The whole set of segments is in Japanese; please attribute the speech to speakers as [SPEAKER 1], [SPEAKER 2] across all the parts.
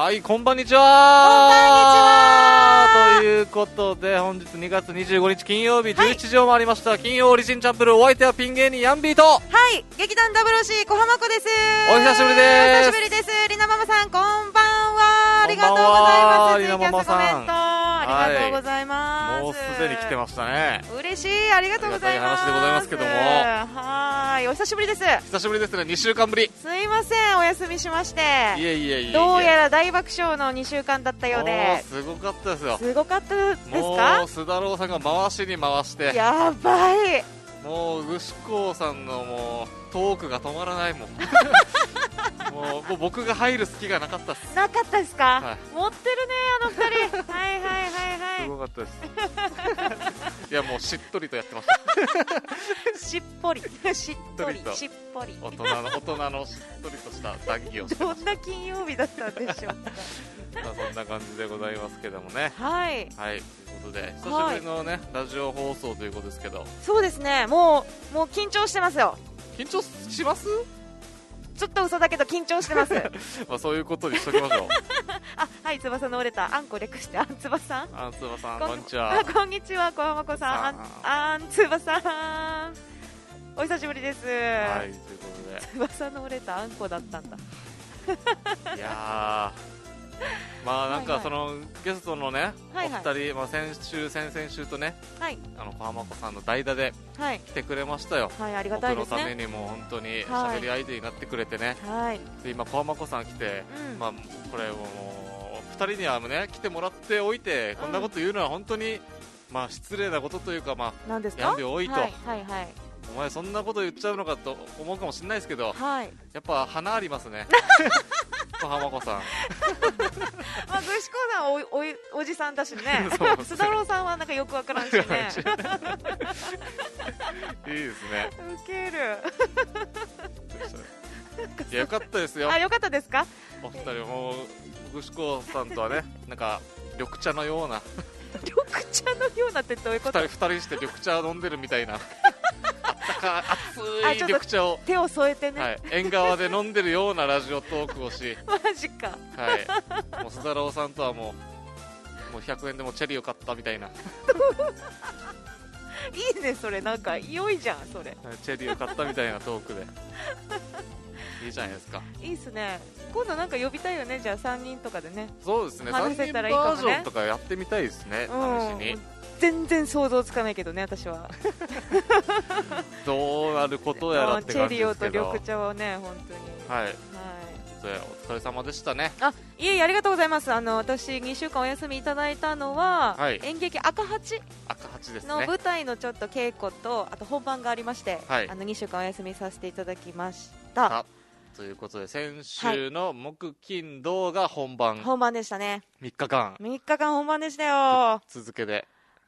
[SPEAKER 1] はい、こんばんにちは。ということで本日2月25日金曜日17時を回りました、はい、金曜オリジンチャンプル、お相手はピン芸人ヤンビーと、
[SPEAKER 2] はい、劇団 WC 小浜子です。
[SPEAKER 1] お久しぶりです。
[SPEAKER 2] お久しぶりです。りなママさんこんばんは。ありがとうございます。
[SPEAKER 1] りなママさん、
[SPEAKER 2] コメントありがとうございます、
[SPEAKER 1] はい、もうすでに来てましたね。
[SPEAKER 2] 嬉しい、ありがとうございます。
[SPEAKER 1] ありがたい話でございますけども、
[SPEAKER 2] はい、お久しぶりです。
[SPEAKER 1] 久しぶりですね、2週間ぶり。
[SPEAKER 2] すいません、お休みしまして。
[SPEAKER 1] いえいえいえ、
[SPEAKER 2] どうやら大爆笑の2週間だったようで。
[SPEAKER 1] すごかったですよ。
[SPEAKER 2] すごかったですか。も
[SPEAKER 1] う須田郎さんが回しに回して
[SPEAKER 2] やばい。
[SPEAKER 1] もうぐしこうさんのもうトークが止まらないもんもう僕が入る隙がなかったっす。
[SPEAKER 2] なかったですか、
[SPEAKER 1] はい、
[SPEAKER 2] 持ってるねあの二人はいはいはいはい、
[SPEAKER 1] すごかったですいやもうしっとりとやってました
[SPEAKER 2] しっぽりしっとりしっぽり
[SPEAKER 1] 大人のしっとりとした談義をしてました。
[SPEAKER 2] どんな金曜日だったんでしょうか
[SPEAKER 1] まあそんな感じでございますけどもね。
[SPEAKER 2] はい
[SPEAKER 1] はい、ということで久しぶりのね、ラジオ放送ということですけど。
[SPEAKER 2] そうですね、もう緊張してますよ。
[SPEAKER 1] 緊張します？
[SPEAKER 2] ちょっと嘘だけど緊張してます
[SPEAKER 1] まあそういうことにしときましょう
[SPEAKER 2] あ、はい、翼の折れたあんこ略してあんつばさん。
[SPEAKER 1] あんつばさん、こんにちは。
[SPEAKER 2] こんにちは、小浜子さん、あんつばさん、お久しぶりです。
[SPEAKER 1] はい、ということで
[SPEAKER 2] 翼の折れたあんこだったんだ
[SPEAKER 1] いやまあなんかその、はいはい、ゲストのね、
[SPEAKER 2] はいはい、
[SPEAKER 1] お二人、まあ、先々週とね、はい、小浜子さんの代打で来てくれましたよ。
[SPEAKER 2] はい、ありがたいですね。
[SPEAKER 1] 僕のためにも本当に喋り相手になってくれてね、はい、で今小浜子さん来て、まあこれもう二人にはね来てもらっておいて、こんなこと言うのは本当にまあ失礼なことというか、まあ
[SPEAKER 2] 何ですか、
[SPEAKER 1] やんで多いと、
[SPEAKER 2] はいはいはい、
[SPEAKER 1] お前そんなこと言っちゃうのかと思うかもしれないですけど、はい、やっぱ花ありますね小浜子さん
[SPEAKER 2] まあ、ぐしこさんは おじさんだしね須田郎さんはなんかよくわからんしね
[SPEAKER 1] いいですね、
[SPEAKER 2] ウケる
[SPEAKER 1] いや、よかったですよ。
[SPEAKER 2] あ、よかったですか。
[SPEAKER 1] お二人もぐしこさんとはねなんか緑茶のような
[SPEAKER 2] 緑茶のようなってどういうこと。
[SPEAKER 1] 二人して緑茶飲んでるみたいなあったか熱い緑茶を
[SPEAKER 2] 手を添えてね、
[SPEAKER 1] はい、縁側で飲んでるようなラジオトークをし
[SPEAKER 2] マジか、
[SPEAKER 1] はい、もう須田郎さんとはもう100円でもチェリーを買ったみたいない
[SPEAKER 2] いね、それなんか良いじゃん、それ
[SPEAKER 1] チェリーを買ったみたいなトークでいいじゃないですか。
[SPEAKER 2] いいっすね。今度なんか呼びたいよね、じゃあ3人とかでね。
[SPEAKER 1] そうですね、
[SPEAKER 2] 話せたらいい
[SPEAKER 1] 3
[SPEAKER 2] かもね。
[SPEAKER 1] 人バージョンとかやってみたいですね、試しに。
[SPEAKER 2] 全然想像つかないけどね、私は
[SPEAKER 1] どうなることやらって感じですけど、
[SPEAKER 2] チェリオと緑茶をね、本当に。
[SPEAKER 1] はい、はい、お疲れ様でしたね。
[SPEAKER 2] あ、いえいえ、ありがとうございます。私2週間お休みいただいたのは、はい、演劇赤八の舞台のちょっと稽古と、あと本番がありまして、はい、2週間お休みさせていただきました。
[SPEAKER 1] ということで先週の木金土が本番
[SPEAKER 2] でしたね。
[SPEAKER 1] 3日間
[SPEAKER 2] 本番でしたよ。
[SPEAKER 1] 続けで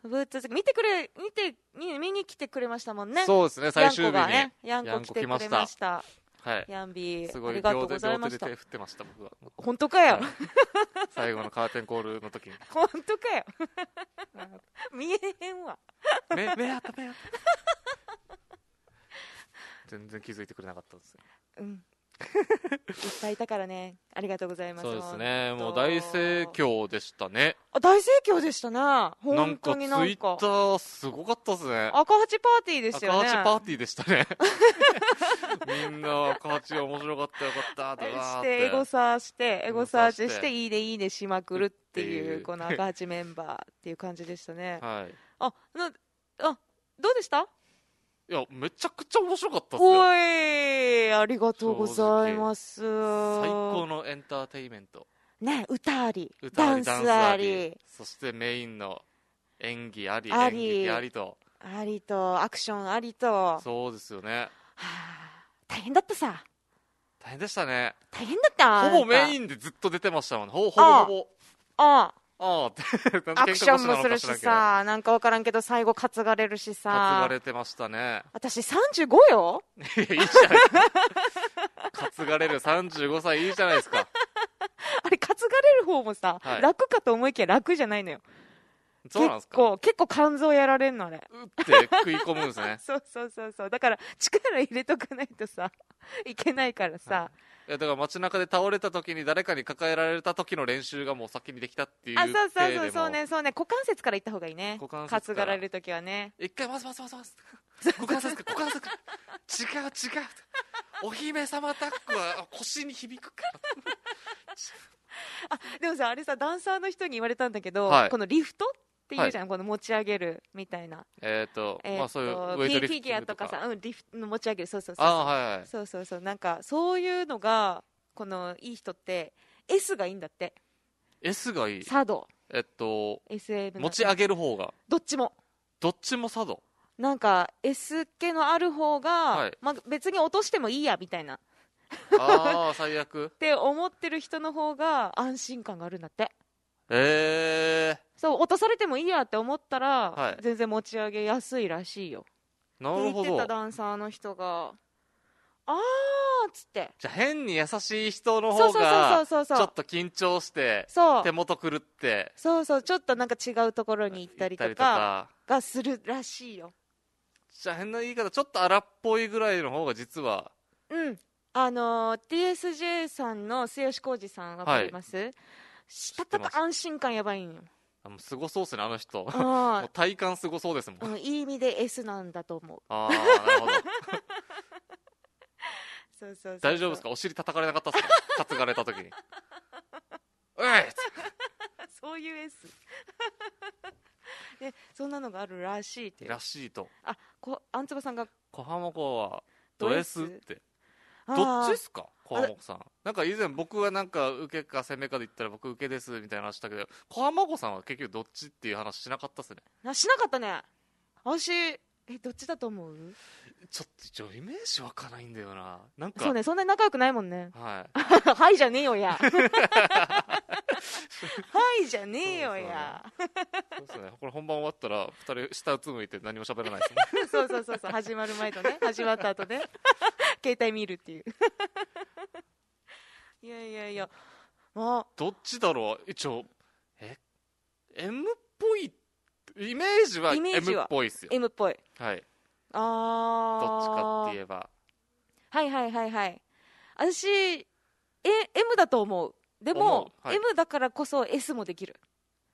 [SPEAKER 2] 見に来てくれましたもんね。
[SPEAKER 1] そうですね、最終日に
[SPEAKER 2] ヤンコ来てくれました。はい、ヤンビー、
[SPEAKER 1] すごい
[SPEAKER 2] ありがとうございました。
[SPEAKER 1] 両手で手振ってました、僕は。
[SPEAKER 2] 本当かよ、はい、
[SPEAKER 1] 最後のカーテンコールの時に
[SPEAKER 2] 本当かよ見えへんわ
[SPEAKER 1] 目あった全然気づいてくれなかったですよ。
[SPEAKER 2] うんいっぱいいたからね、ありがとうございます。
[SPEAKER 1] そうですね、もう大盛況でしたね。
[SPEAKER 2] 大盛況でしたね。本当に
[SPEAKER 1] なんかツイッターすごかったですね。
[SPEAKER 2] 赤八パーティーですよね。
[SPEAKER 1] 赤八パーティーでしたねみんな赤八面白かった、よかったってして
[SPEAKER 2] エゴサーチしていいねしまくるっていうこの赤八メンバーっていう感じでしたね。はい、どうでした？
[SPEAKER 1] いや、めちゃくちゃ面白かったっすよ。
[SPEAKER 2] おい、ありがとうございます。最
[SPEAKER 1] 高のエンターテイメント
[SPEAKER 2] ね、歌ありダンスあり、
[SPEAKER 1] そしてメインの演技あり演劇ありと
[SPEAKER 2] アクションありと。そう
[SPEAKER 1] ですよね。
[SPEAKER 2] 大変だったさ。
[SPEAKER 1] 大変でしたね。
[SPEAKER 2] 大変だった。
[SPEAKER 1] ほぼメインでずっと出てましたもん。ほぼ
[SPEAKER 2] アクションもするしさ、なんか分からんけど最後担がれるしさ。
[SPEAKER 1] 担がれてましたね。
[SPEAKER 2] 私35よ
[SPEAKER 1] いいじゃないですか担がれる35歳いいじゃないですか
[SPEAKER 2] あれ担がれる方もさ、はい、楽かと思いきや楽じゃないのよ。
[SPEAKER 1] そうなんですか。
[SPEAKER 2] 結構肝臓やられんのあれ。
[SPEAKER 1] って食い込むんですね
[SPEAKER 2] そうだから力入れとかないとさいけないからさ、
[SPEAKER 1] いやだから街中で倒れた時に誰かに抱えられた時の練習がもう先にできたっていう体でも。
[SPEAKER 2] そうね股関節から行った方がいいね。担がられる時はね。
[SPEAKER 1] 一回股関節から違うお姫様タックは腰に響くから
[SPEAKER 2] でもさあれさダンサーの人に言われたんだけど、このリフトっていうじゃん、この持ち上げるみたいな。
[SPEAKER 1] そういうウェイトリフ
[SPEAKER 2] フィギュアとかさ、リフトの持ち上げる、そうそうなんかそういうのがこのいい人って S がいいんだって。
[SPEAKER 1] S がいい。
[SPEAKER 2] サド
[SPEAKER 1] SM 持ち上げる方が
[SPEAKER 2] どっちも
[SPEAKER 1] サド
[SPEAKER 2] なんか S 気のある方が、別に落としてもいいやみたいな
[SPEAKER 1] 最悪
[SPEAKER 2] って思ってる人の方が安心感があるんだって。
[SPEAKER 1] そう
[SPEAKER 2] 落とされてもいいやって思ったら、全然持ち上げやすいらしいよ。
[SPEAKER 1] なるほど。
[SPEAKER 2] って言ってたダンサーの人がっつって。
[SPEAKER 1] じゃあ変に優しい人の方がちょっと緊張して手元狂って
[SPEAKER 2] ちょっとなんか違うところに行ったりとかがするらしいよ。
[SPEAKER 1] じゃあ変な言い方ちょっと荒っぽいぐらいの方が実は
[SPEAKER 2] TSJ さんの末吉浩二さんわかります？したとか安心感やばいんよ。
[SPEAKER 1] すごそうっすねあの人もう体感すごそうですもん。
[SPEAKER 2] いい意味で S なんだと思う。
[SPEAKER 1] なるほど大丈夫ですか？お尻叩かれなかったっすか？担がれた時に
[SPEAKER 2] そういう S でそんなのがあるらしいって
[SPEAKER 1] らしいと。
[SPEAKER 2] あんつばさんが
[SPEAKER 1] 小浜子はド S ってどっちっすか？小浜子さんなんか以前僕はなんか受けか攻めかで言ったら僕受けですみたいな話したけど、小浜子さんは結局どっちっていう話しなかったっすね。
[SPEAKER 2] しなかったね。私どっちだと思う？
[SPEAKER 1] ちょっとイメージ湧かないんだよな。なんか
[SPEAKER 2] そうね、そんなに仲良くないもんね。
[SPEAKER 1] はい
[SPEAKER 2] じゃねえよやはいじゃねえよや。
[SPEAKER 1] そうですね、これ本番終わったら2人下うつむいて何も喋らないですね
[SPEAKER 2] そう始まる前とね始まった後ね携帯見るっていういや
[SPEAKER 1] どっちだろう。一応M っぽいイメージは M っぽいっすよ。
[SPEAKER 2] M っぽい。
[SPEAKER 1] はい
[SPEAKER 2] どっ
[SPEAKER 1] ちかって言えば
[SPEAKER 2] はい私 M だと思う。でも、M だからこそ S もできる。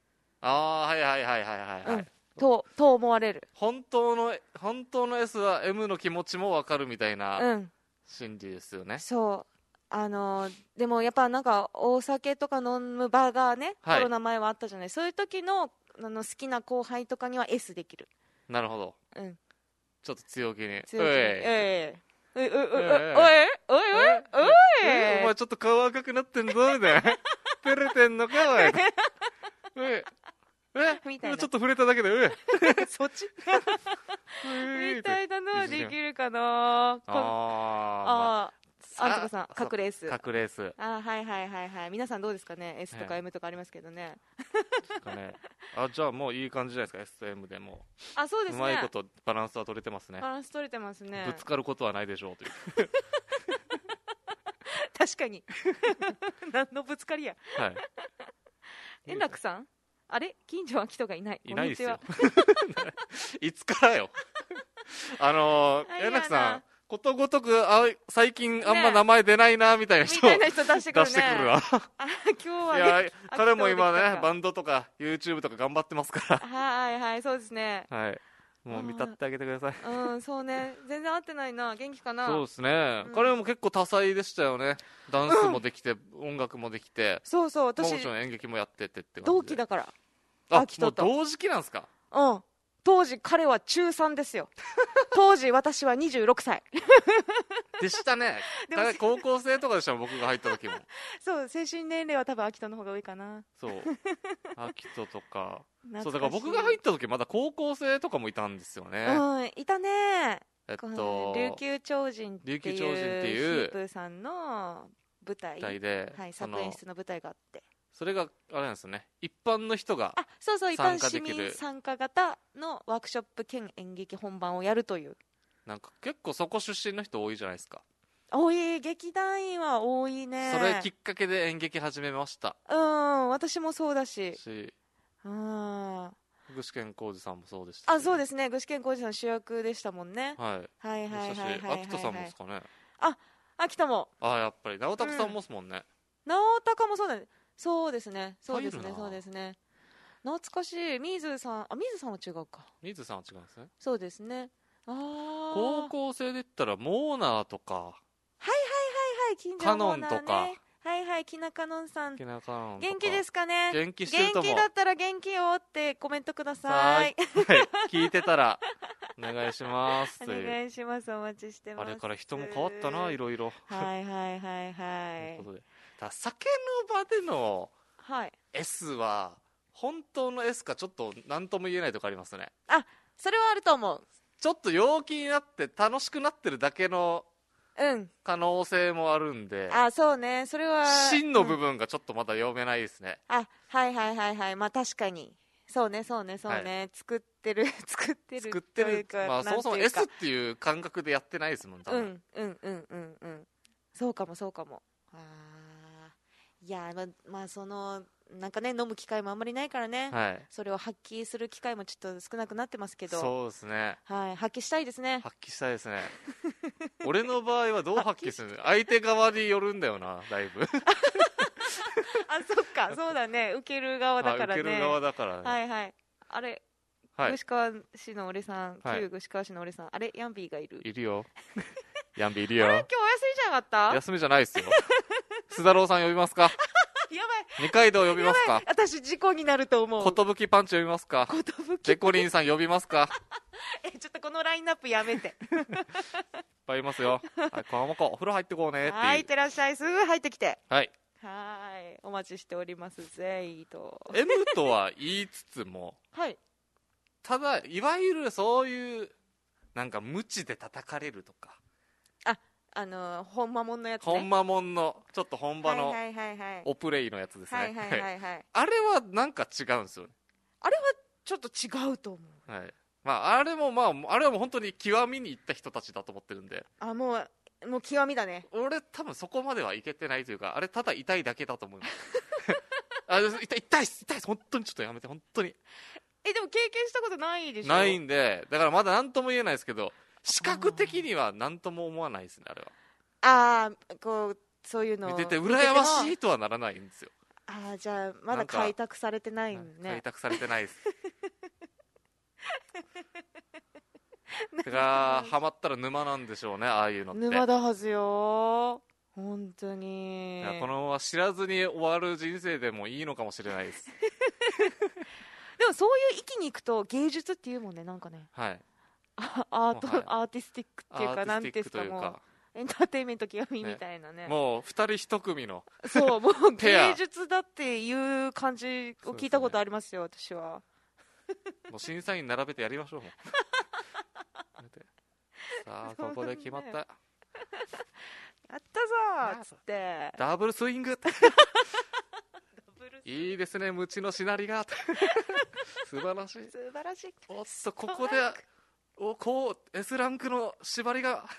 [SPEAKER 2] と思われる。
[SPEAKER 1] 本当の S は M の気持ちも分かるみたいな心理ですよね。
[SPEAKER 2] そうでもやっぱなんかお酒とか飲む場がね、コロナ前はあったじゃない。そういう時の好きな後輩とかには S できる。
[SPEAKER 1] なるほど。ちょっと強気に
[SPEAKER 2] おい
[SPEAKER 1] お前ちょっと顔赤くなってんぞみたいな照れてんのかおいみたいな。ちょっと触れただけで
[SPEAKER 2] そっちみたいなのはできるかな。あんつこさん各レースはい皆さんどうですかね。 S とか M とかありますけどね
[SPEAKER 1] じゃあもういい感じじゃないですか。 SM でも
[SPEAKER 2] そうですね、
[SPEAKER 1] うまいことバランスは取れてますね。
[SPEAKER 2] バランス取れてますね。
[SPEAKER 1] ぶつかることはないでしょうという
[SPEAKER 2] 確かに何のぶつかりや。円楽さんあれ近所は人がいない
[SPEAKER 1] ですよいつからよ円楽さんことごとく最近あんま名前出ないなみたいな人出してくるわ今日は彼も今ねバンドとか YouTube とか頑張ってますから
[SPEAKER 2] そうですね。
[SPEAKER 1] もう見たってあげてください。
[SPEAKER 2] そうね、全然会ってないな。元気かな。
[SPEAKER 1] そうですね、彼も結構多彩でしたよね。ダンスもできて、音楽もできて、
[SPEAKER 2] そう私
[SPEAKER 1] もちろん演劇もやっててって
[SPEAKER 2] 同期だから。
[SPEAKER 1] もう同時期なんですか。
[SPEAKER 2] 当時彼は中3ですよ当時私は26歳
[SPEAKER 1] でしたね高校生とかでしたもん僕が入った時も
[SPEAKER 2] そう精神年齢は多分秋人の方が多いかな。
[SPEAKER 1] そう秋人とかそうだから僕が入った時まだ高校生とかもいたんですよね。
[SPEAKER 2] いたね。
[SPEAKER 1] 琉
[SPEAKER 2] 球超人っていうヒープーさんの舞台
[SPEAKER 1] で、
[SPEAKER 2] 作演室の舞台があって、
[SPEAKER 1] それがあれなんですよね、一般の人が
[SPEAKER 2] 一般市民参加型のワークショップ兼演劇本番をやるという。
[SPEAKER 1] なんか結構そこ出身の人多いじゃないですか。
[SPEAKER 2] 多い、劇団員は多いね。
[SPEAKER 1] それきっかけで演劇始めました。
[SPEAKER 2] 私もそうだし
[SPEAKER 1] 具志堅浩二さんもそうでした、
[SPEAKER 2] そうですね、具志堅浩二さん主役でしたもんね。
[SPEAKER 1] 秋人さんもですかね。
[SPEAKER 2] 秋田も。
[SPEAKER 1] やっぱり直高さんもすもんね。
[SPEAKER 2] 直高もそうだね。そうですね。そうですね。そうですね。懐かしい。水さんは違うか。
[SPEAKER 1] 水さんは違うんですね。
[SPEAKER 2] そうですね。
[SPEAKER 1] 高校生で言ったらモーナーとか。はい
[SPEAKER 2] はい近所モーナーね。カノンとか。はいはい、きなかのんさん。元気ですかね。
[SPEAKER 1] 元気してると思う。
[SPEAKER 2] 元気だったら元気よってコメントください。
[SPEAKER 1] 聞いてたらお願いします。
[SPEAKER 2] お願いします。お待ちしてます。
[SPEAKER 1] あれから人も変わったな、いろいろ。
[SPEAKER 2] はいはいはいはい。
[SPEAKER 1] ということで、酒の場での S は本当の S かちょっと何とも言えないとこありますね。
[SPEAKER 2] それはあると思う。
[SPEAKER 1] ちょっと陽気になって楽しくなってるだけの可能性もあるんで、
[SPEAKER 2] そうね、それは
[SPEAKER 1] 真の部分がちょっとまだ読めないですね。
[SPEAKER 2] はいはいはいはい、まあ確かにそうね、作ってる
[SPEAKER 1] まあそもそも S っていう感覚でやってないですもん。
[SPEAKER 2] そうかもいやまあなんかね、飲む機会もあんまりないからね、それを発揮する機会もちょっと少なくなってますけど、
[SPEAKER 1] そうですね、
[SPEAKER 2] 発揮したいですね。
[SPEAKER 1] 俺の場合はどう発揮するの？相手側によるんだよな、だいぶ。
[SPEAKER 2] そっか、そうだね、受ける側だからね。
[SPEAKER 1] 受ける側だからね。
[SPEAKER 2] はいはい。あれ、串川市の俺さん、旧串川市の俺さん、あれ、ヤンビーがいる。
[SPEAKER 1] いるよ。ヤンビーいるよ。
[SPEAKER 2] あれ、今日お休みじゃなかった？
[SPEAKER 1] 休みじゃないですよ。須太郎さん呼びますか？
[SPEAKER 2] やばい。
[SPEAKER 1] 二階堂呼びますか？
[SPEAKER 2] 私事故になると思う。
[SPEAKER 1] 寿パンチ呼びますか？デコリンさん呼びますか？
[SPEAKER 2] ちょっとこのラインナップやめて。いっ
[SPEAKER 1] ぱいいますよ。川本お風呂入ってこうねっていう。
[SPEAKER 2] はい、いってらっしゃい。すぐ入ってきて。
[SPEAKER 1] はい、
[SPEAKER 2] お待ちしておりますぜと。
[SPEAKER 1] M とは言いつつもただいわゆるそういうなんか無知で叩かれるとか、
[SPEAKER 2] 本間もんのやつね。
[SPEAKER 1] 本間もんのちょっと本場のおプレイのやつですね。あれはなんか違うんですよね。
[SPEAKER 2] あれはちょっと違うと思う。
[SPEAKER 1] あれはもう本当に極みにいった人たちだと思ってるんで。
[SPEAKER 2] もう極みだね。
[SPEAKER 1] 俺多分そこまではいけてないというか、あれただ痛いだけだと思います痛いっす本当にちょっとやめて、本当に。
[SPEAKER 2] でも経験したことないでしょ。
[SPEAKER 1] ないんで、だからまだ何とも言えないですけど、視覚的には何とも思わないですね、あれ
[SPEAKER 2] は。そういうの
[SPEAKER 1] 見てて羨ましいとはならないんですよ。
[SPEAKER 2] じゃあまだ開拓されてないんね。
[SPEAKER 1] 開拓されてないです。だからハマったら沼なんでしょうね、ああいうのって。
[SPEAKER 2] 沼だはずよ、本当に。
[SPEAKER 1] このまま知らずに終わる人生でもいいのかもしれないです。
[SPEAKER 2] でもそういう域に行くと芸術っていうもんね、なんかね。アーティスティックっていうか、なんていうんですか、もうエンターテインメント極みみたいなね。
[SPEAKER 1] もう二人一組の
[SPEAKER 2] そう、もう芸術だっていう感じを聞いたことありますよ、私は。
[SPEAKER 1] もう審査員並べてやりましょう。さあここで決まった。や
[SPEAKER 2] ったぞーっつって
[SPEAKER 1] ダブルスイング。いいですね、無知のしなりが。素晴らしい。おっとここでS ランクの縛りが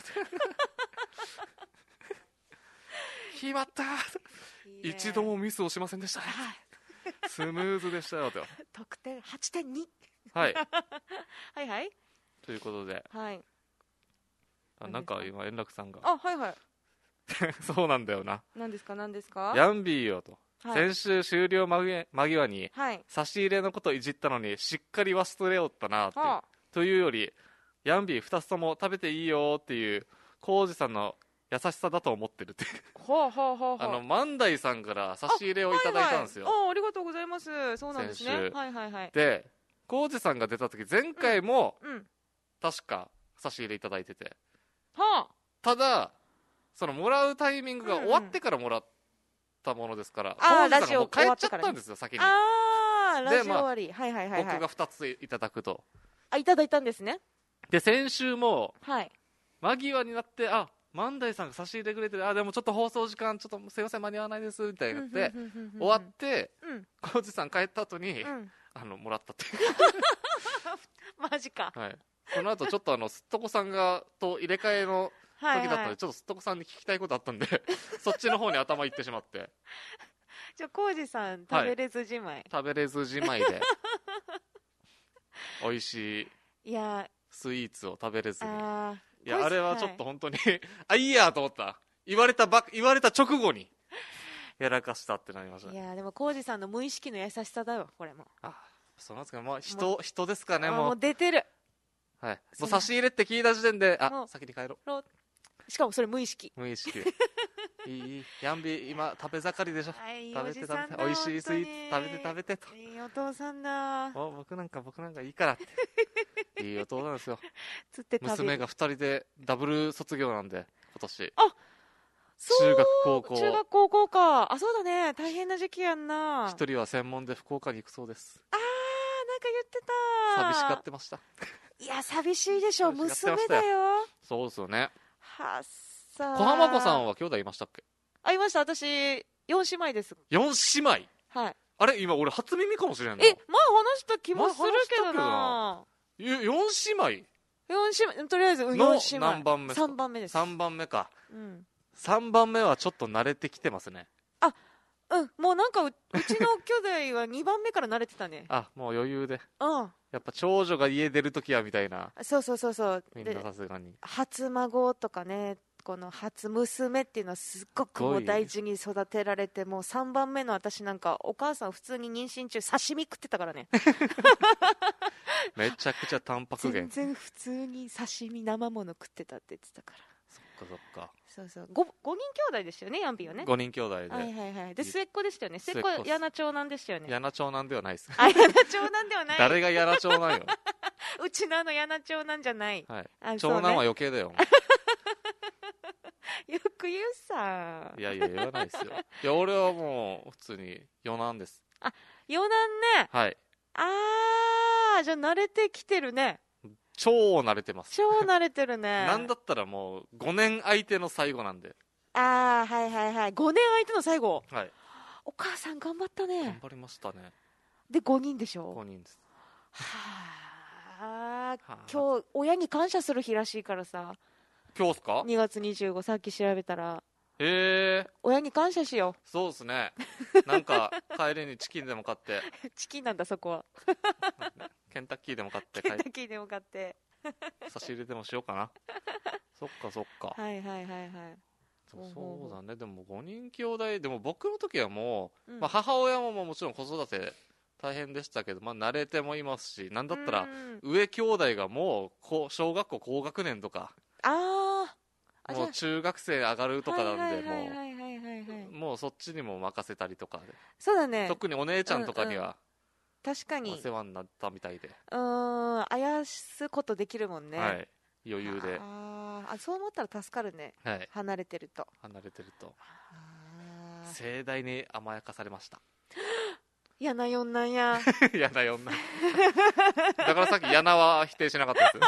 [SPEAKER 1] 決まった。一度もミスをしませんでしたね。スムーズでしたよと。
[SPEAKER 2] 得点 8.2。
[SPEAKER 1] はい
[SPEAKER 2] はい
[SPEAKER 1] ということで、なんか今円楽さんがそうなんだよな。
[SPEAKER 2] 何ですか
[SPEAKER 1] ヤンビーよと、先週終了間際に差し入れのこといじったのにしっかり忘れよったなって、というよりヤンビー2つとも食べていいよっていう浩二さんの優しさだと思ってるって。万代さんから差し入れをいただいたんですよ。
[SPEAKER 2] ありがとうございます。そうなんですね。
[SPEAKER 1] で浩二さんが出た時前回も確か差し入れいただいてて、ただそのもらうタイミングが終わってからもらったものですから、浩二さんがもう帰っちゃったんですよ、先に。
[SPEAKER 2] ラジオ終わり。
[SPEAKER 1] 僕が2ついただくと。
[SPEAKER 2] いただいたんですね。
[SPEAKER 1] で先週も間際になって万代さんが差し入れてくれて、でもちょっと放送時間ちょっとすいません間に合わないですみたいになって終わって浩二さん帰った後にもらったっていう。
[SPEAKER 2] マジか。
[SPEAKER 1] この後ちょっとすっとこさんがと入れ替えの時だったので、ちょっとすっとこさんに聞きたいことあったんでそっちの方に頭いってしまって。
[SPEAKER 2] じゃあ浩二さん食べれずじまい。
[SPEAKER 1] 食べれずじまいで美味しいスイーツを食べれずに。いやあれはちょっと本当にいいやと思った。 言われた直後にやらかしたってなりました。
[SPEAKER 2] いやでも浩二さんの無意識の優しさだよこれも。
[SPEAKER 1] そうなんですか。まあ人ですかね。
[SPEAKER 2] もう出てる。
[SPEAKER 1] はい。もう差し入れって聞いた時点で先に帰ろう。
[SPEAKER 2] しかもそれ無意識。
[SPEAKER 1] いいヤンビ今食べ盛りでしょ。食べて美味しいスイーツ食べてと。
[SPEAKER 2] いいお父さんだ。
[SPEAKER 1] 僕なんかいいからっていいお父さんですよ。
[SPEAKER 2] つって
[SPEAKER 1] 娘が2人でダブル卒業なんで今年。
[SPEAKER 2] 中学高校か。そうだね、大変な時期やんな。
[SPEAKER 1] 1人は専門で福岡に行くそうです。
[SPEAKER 2] なんか言ってた。
[SPEAKER 1] 寂しがってました。
[SPEAKER 2] いや寂しいでしょ、娘だよ。
[SPEAKER 1] そうですよね。
[SPEAKER 2] 小
[SPEAKER 1] 浜子さんは兄弟いましたっけ？
[SPEAKER 2] いました。私4姉妹です。
[SPEAKER 1] 4姉妹？
[SPEAKER 2] はい。
[SPEAKER 1] あれ今俺初耳かもしれんな。
[SPEAKER 2] 前話した気もするけどな。
[SPEAKER 1] 4姉妹？
[SPEAKER 2] とりあえず4姉妹
[SPEAKER 1] 何番目？
[SPEAKER 2] 3番目です。
[SPEAKER 1] 3番目か。3番目はちょっと慣れてきてますね。
[SPEAKER 2] もうなんかうちの兄弟は2番目から慣れてたね。
[SPEAKER 1] もう余裕で。やっぱ長女が家出るときはみたいな。
[SPEAKER 2] そう
[SPEAKER 1] みんなさすがに
[SPEAKER 2] 初孫とかね、この初娘っていうのはすっごくもう大事に育てられて、もう3番目の私なんかお母さん普通に妊娠中刺身食ってたからね。
[SPEAKER 1] めちゃくちゃタンパク源。
[SPEAKER 2] 全然普通に刺身生もの食ってたって言ってたから。
[SPEAKER 1] そっか。
[SPEAKER 2] 5人兄弟ですよね、ヤンビーはね。
[SPEAKER 1] 5人兄弟で。
[SPEAKER 2] で末っ子でしたよね。末っ子嫌な長男でしたよね。
[SPEAKER 1] 嫌な長男ではないです。
[SPEAKER 2] 嫌な長男ではない。
[SPEAKER 1] 誰が嫌な長男よ。
[SPEAKER 2] うちの嫌な長男じゃない。
[SPEAKER 1] 長男は余計だよ。
[SPEAKER 2] よく言うさ。
[SPEAKER 1] いや言わないですよ。いや俺はもう普通に四男です。
[SPEAKER 2] 四男ね。
[SPEAKER 1] はい。
[SPEAKER 2] じゃあ慣れてきてるね。
[SPEAKER 1] 超慣れてます。
[SPEAKER 2] 超慣れてるね。
[SPEAKER 1] なんだったらもう5年相手の最後なんで。
[SPEAKER 2] はい5年相手の最後。
[SPEAKER 1] はい。
[SPEAKER 2] お母さん頑張ったね。
[SPEAKER 1] 頑張りましたね。
[SPEAKER 2] で5人でしょ。
[SPEAKER 1] 5人です。
[SPEAKER 2] 今日親に感謝する日らしいからさ。
[SPEAKER 1] 今日っすか
[SPEAKER 2] ？2月25さっき調べたら。
[SPEAKER 1] 親
[SPEAKER 2] に感謝しよ
[SPEAKER 1] う。そうですね。なんか帰りにチキンでも買って
[SPEAKER 2] チキンなんだそこは。
[SPEAKER 1] ケンタッキーでも買って
[SPEAKER 2] 差
[SPEAKER 1] し入れでもしようかな。そっか。
[SPEAKER 2] はい
[SPEAKER 1] そうだね。でも5人兄弟でも僕の時はもう、母親ももちろん子育て大変でしたけど、慣れてもいますし、なんだったら上兄弟がもう小学校高学年とかもう中学生上がるとかなんで、もうそっちにも任せたりとかで。
[SPEAKER 2] そうだね。
[SPEAKER 1] 特にお姉ちゃんとかには
[SPEAKER 2] 確かに
[SPEAKER 1] お世話になったみたいで。
[SPEAKER 2] あやすことできるもんね。
[SPEAKER 1] 余裕で。
[SPEAKER 2] そう思ったら助かるね。離れてると
[SPEAKER 1] 盛大に甘やかされました。
[SPEAKER 2] 嫌な四男や。
[SPEAKER 1] 嫌な四男。だからさっき嫌なは否定しなかったです。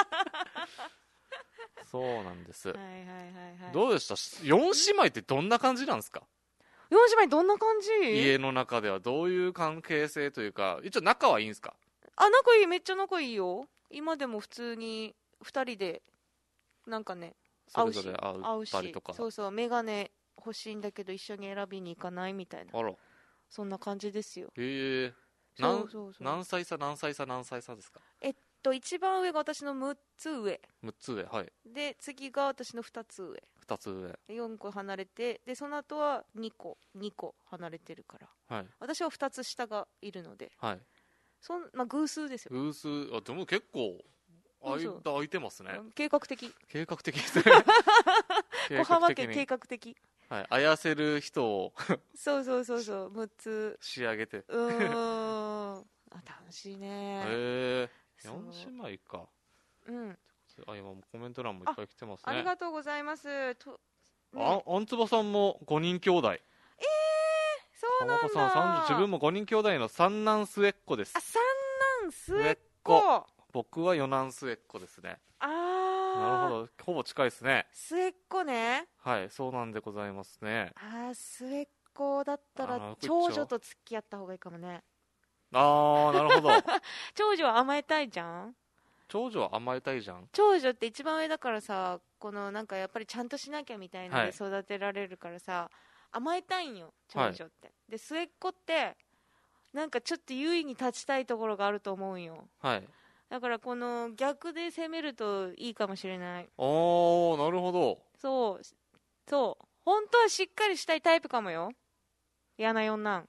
[SPEAKER 1] そうなんです。どうでした？ 4 姉妹ってどんな感じなんですか？4
[SPEAKER 2] 姉妹どんな感じ？
[SPEAKER 1] 家の中ではどういう関係性というか、一応仲はいいんですか？
[SPEAKER 2] 仲いい、めっちゃ仲いいよ。今でも普通に2人でなんかね、
[SPEAKER 1] それぞれ会ったりとか。
[SPEAKER 2] そうメガネ欲しいんだけど一緒に選びに行かないみたいな。そんな感じですよ。
[SPEAKER 1] 何歳差ですか？
[SPEAKER 2] 一番上が私の6つ上。で次が私の2つ上。4個離れて、でその後は2個離れてるから、私は2つ下がいるので、偶数ですよ。
[SPEAKER 1] 偶数。でも結構間空いてますね。
[SPEAKER 2] 計画的
[SPEAKER 1] ですね。
[SPEAKER 2] 小浜家計画的。
[SPEAKER 1] あやせる人を
[SPEAKER 2] そう6つ
[SPEAKER 1] 仕上げて。
[SPEAKER 2] 楽しいね。
[SPEAKER 1] 4姉妹か。今もコメント欄もいっぱい来てますね。
[SPEAKER 2] ありがとうございます。
[SPEAKER 1] あんつばさんも5人兄弟。
[SPEAKER 2] そうなんだ。
[SPEAKER 1] 浜子さん自分も5人兄弟の三男末っ子です。
[SPEAKER 2] 三男末っ子。
[SPEAKER 1] 僕は四男末っ子ですね。なるほど、ほぼ近いですね。
[SPEAKER 2] 末っ子ね。
[SPEAKER 1] そうなんでございますね。
[SPEAKER 2] 末っ子だったら長女と付き合った方がいいかもね。
[SPEAKER 1] なるほど。
[SPEAKER 2] 長女は甘えたいじゃん。
[SPEAKER 1] 長女
[SPEAKER 2] って一番上だからさ、このなんかやっぱりちゃんとしなきゃみたいなで育てられるからさ、甘えたいんよ長女って。で末っ子ってなんかちょっと優位に立ちたいところがあると思うんよ。だからこの逆で攻めるといいかもしれない。
[SPEAKER 1] なるほど。
[SPEAKER 2] そうそう本当はしっかりしたいタイプかもよ。嫌な四男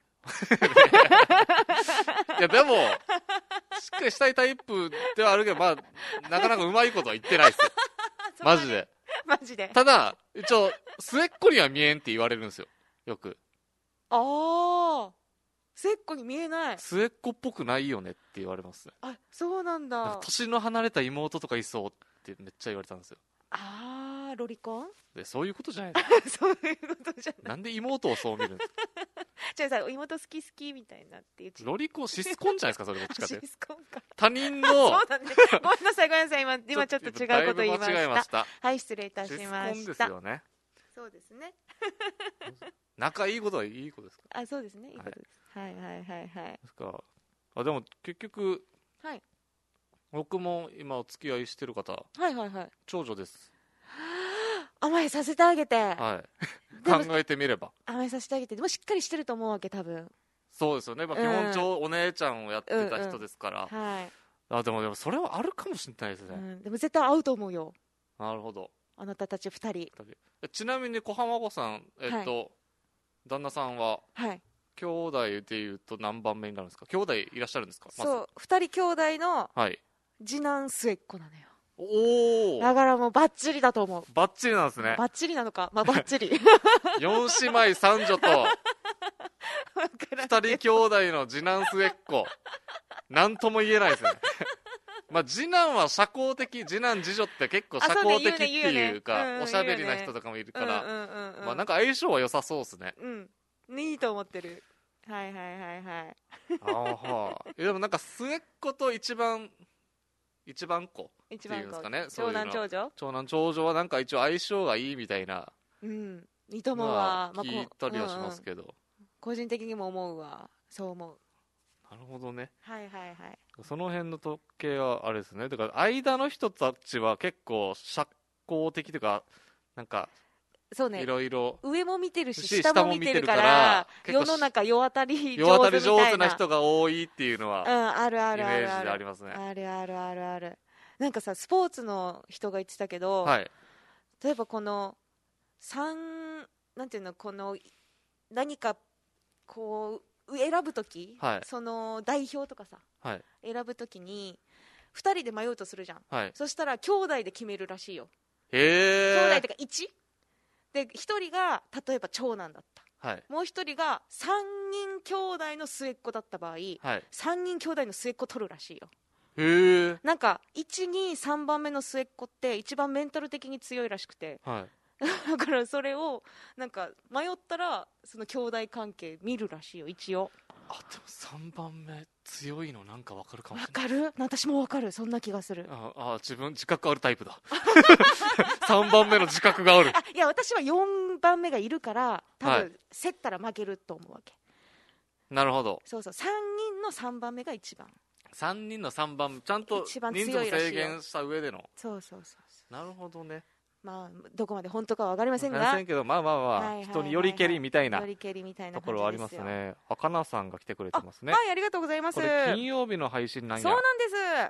[SPEAKER 1] いやでもしっかりしたいタイプではあるけど、まあなかなかうまいことは言ってないですよマジで。
[SPEAKER 2] マジで。
[SPEAKER 1] ただ一応末っ子には見えんって言われるんですよ、よく。
[SPEAKER 2] ああ、末っ子に見えない。
[SPEAKER 1] 末っ子っぽくないよねって言われますね。
[SPEAKER 2] あ、そうなんだ。
[SPEAKER 1] なんか年の離れた妹とかいそうってめっちゃ言われたんですよ。
[SPEAKER 2] ああ、ロリコン
[SPEAKER 1] でそういうことじゃないの
[SPEAKER 2] そういうことじゃない。
[SPEAKER 1] なんで妹をそう見るんですか
[SPEAKER 2] じゃあさ、妹好き好きみたいなって言っちゃう。
[SPEAKER 1] ロリコンシスコンじゃないですか、それどっちかって。
[SPEAKER 2] シスコンか。
[SPEAKER 1] 他人の
[SPEAKER 2] そうだね。ごめんなさいごめんなさい、今ちょっと違うこと言いました。
[SPEAKER 1] 間違えました。
[SPEAKER 2] はい、失礼いたしました。
[SPEAKER 1] シスコンですよね。
[SPEAKER 2] そうですね
[SPEAKER 1] 仲いいことはいいことですか。
[SPEAKER 2] あ、そうですね、いいことです。はいはいはいはい。
[SPEAKER 1] ですか。あ、でも結局、
[SPEAKER 2] はい、
[SPEAKER 1] 僕も今お付き合いしてる方、
[SPEAKER 2] はいはいはい、長
[SPEAKER 1] 女です。
[SPEAKER 2] 甘えさせてあげて、
[SPEAKER 1] はい、考えてみれば
[SPEAKER 2] 甘えさせてあげて、でもしっかりしてると思うわけ、多分。
[SPEAKER 1] そうですよね、まあ、基本お姉ちゃんをやってた人ですから、
[SPEAKER 2] はい、
[SPEAKER 1] あ、でもそれはあるかもしれないですね、
[SPEAKER 2] でも絶対合うと思うよ。
[SPEAKER 1] なるほど。
[SPEAKER 2] あなたたち2人。
[SPEAKER 1] ちなみに小浜子さん、旦那さんは、はい、兄弟でいうと何番目になるんですか。兄弟いらっしゃるんですか。
[SPEAKER 2] そう、2人兄弟の次男末っ子なのよ。
[SPEAKER 1] おお、
[SPEAKER 2] だからもうバッチリだと思う。
[SPEAKER 1] バッチリなんですね。
[SPEAKER 2] バッチリなのか、まあバッチリ
[SPEAKER 1] 4姉妹三女と2人兄弟の次男末っ子、なんとも言えないですねまあ次男は社交的、次男次女って結構社交的っていうか、おしゃべりな人とかもいるから、まあなんか相性は良さそうですね。
[SPEAKER 2] いいと思ってる。はいはいはいはい。
[SPEAKER 1] あはでもなんか末っ子と一番子っていうんですかね、
[SPEAKER 2] 長男長女、
[SPEAKER 1] 長男長女はなんか一応相性がいいみたいな、
[SPEAKER 2] いいと思うわ。
[SPEAKER 1] 聞いたりはしますけど、
[SPEAKER 2] 個人的にも思うわ。そう思う。
[SPEAKER 1] なるほどね。
[SPEAKER 2] はいはいはい。
[SPEAKER 1] その辺の時計はあれですね。だから間の人たちは結構社交的というか、なんか
[SPEAKER 2] そうね、
[SPEAKER 1] いろいろ
[SPEAKER 2] 上も見てるし下も見てるから世の中世当たり上
[SPEAKER 1] 手な人が多いっていうのは、
[SPEAKER 2] あるあるある
[SPEAKER 1] イメージでありますね。
[SPEAKER 2] あるあるあるある。なんかさ、スポーツの人が言ってたけど、
[SPEAKER 1] はい、
[SPEAKER 2] 例えばこのなんていうの、この何かこう選ぶとき、はい、その代表とかさ、はい、選ぶときに2人で迷うとするじゃん、はい、そしたら兄弟で決めるらしいよ。兄弟ってか1で、1人が例えば長男だった、はい、もう1人が3人兄弟の末っ子だった場合、はい、3人兄弟の末っ子取るらしいよ。なんか 1,2,3 番目の末っ子って一番メンタル的に強いらしくて、はい、だからそれをなんか迷ったらその兄弟関係見るらしいよ一応。
[SPEAKER 1] あ、でも3番目強いのなんか分かるかもしれない。
[SPEAKER 2] 分かる、私も分かる、そんな気がする。
[SPEAKER 1] 自分自覚あるタイプだ3番目の自覚がある。
[SPEAKER 2] いや、私は4番目がいるから多分、はい、競ったら負けると思うわけ。
[SPEAKER 1] なるほど。
[SPEAKER 2] そうそう、3人の3番目が一番、
[SPEAKER 1] 3人の3番ちゃんと人数制限した上での。
[SPEAKER 2] そうそうそう。
[SPEAKER 1] なるほどね。
[SPEAKER 2] まあ、どこまで本当かは分かりませんが、
[SPEAKER 1] まあまあまあ、人によりけりみたいなところはありますね。赤菜さんが来てくれてますね。
[SPEAKER 2] はい、ありがとうございます。
[SPEAKER 1] これ金曜日の配信なんや。
[SPEAKER 2] そうなんです。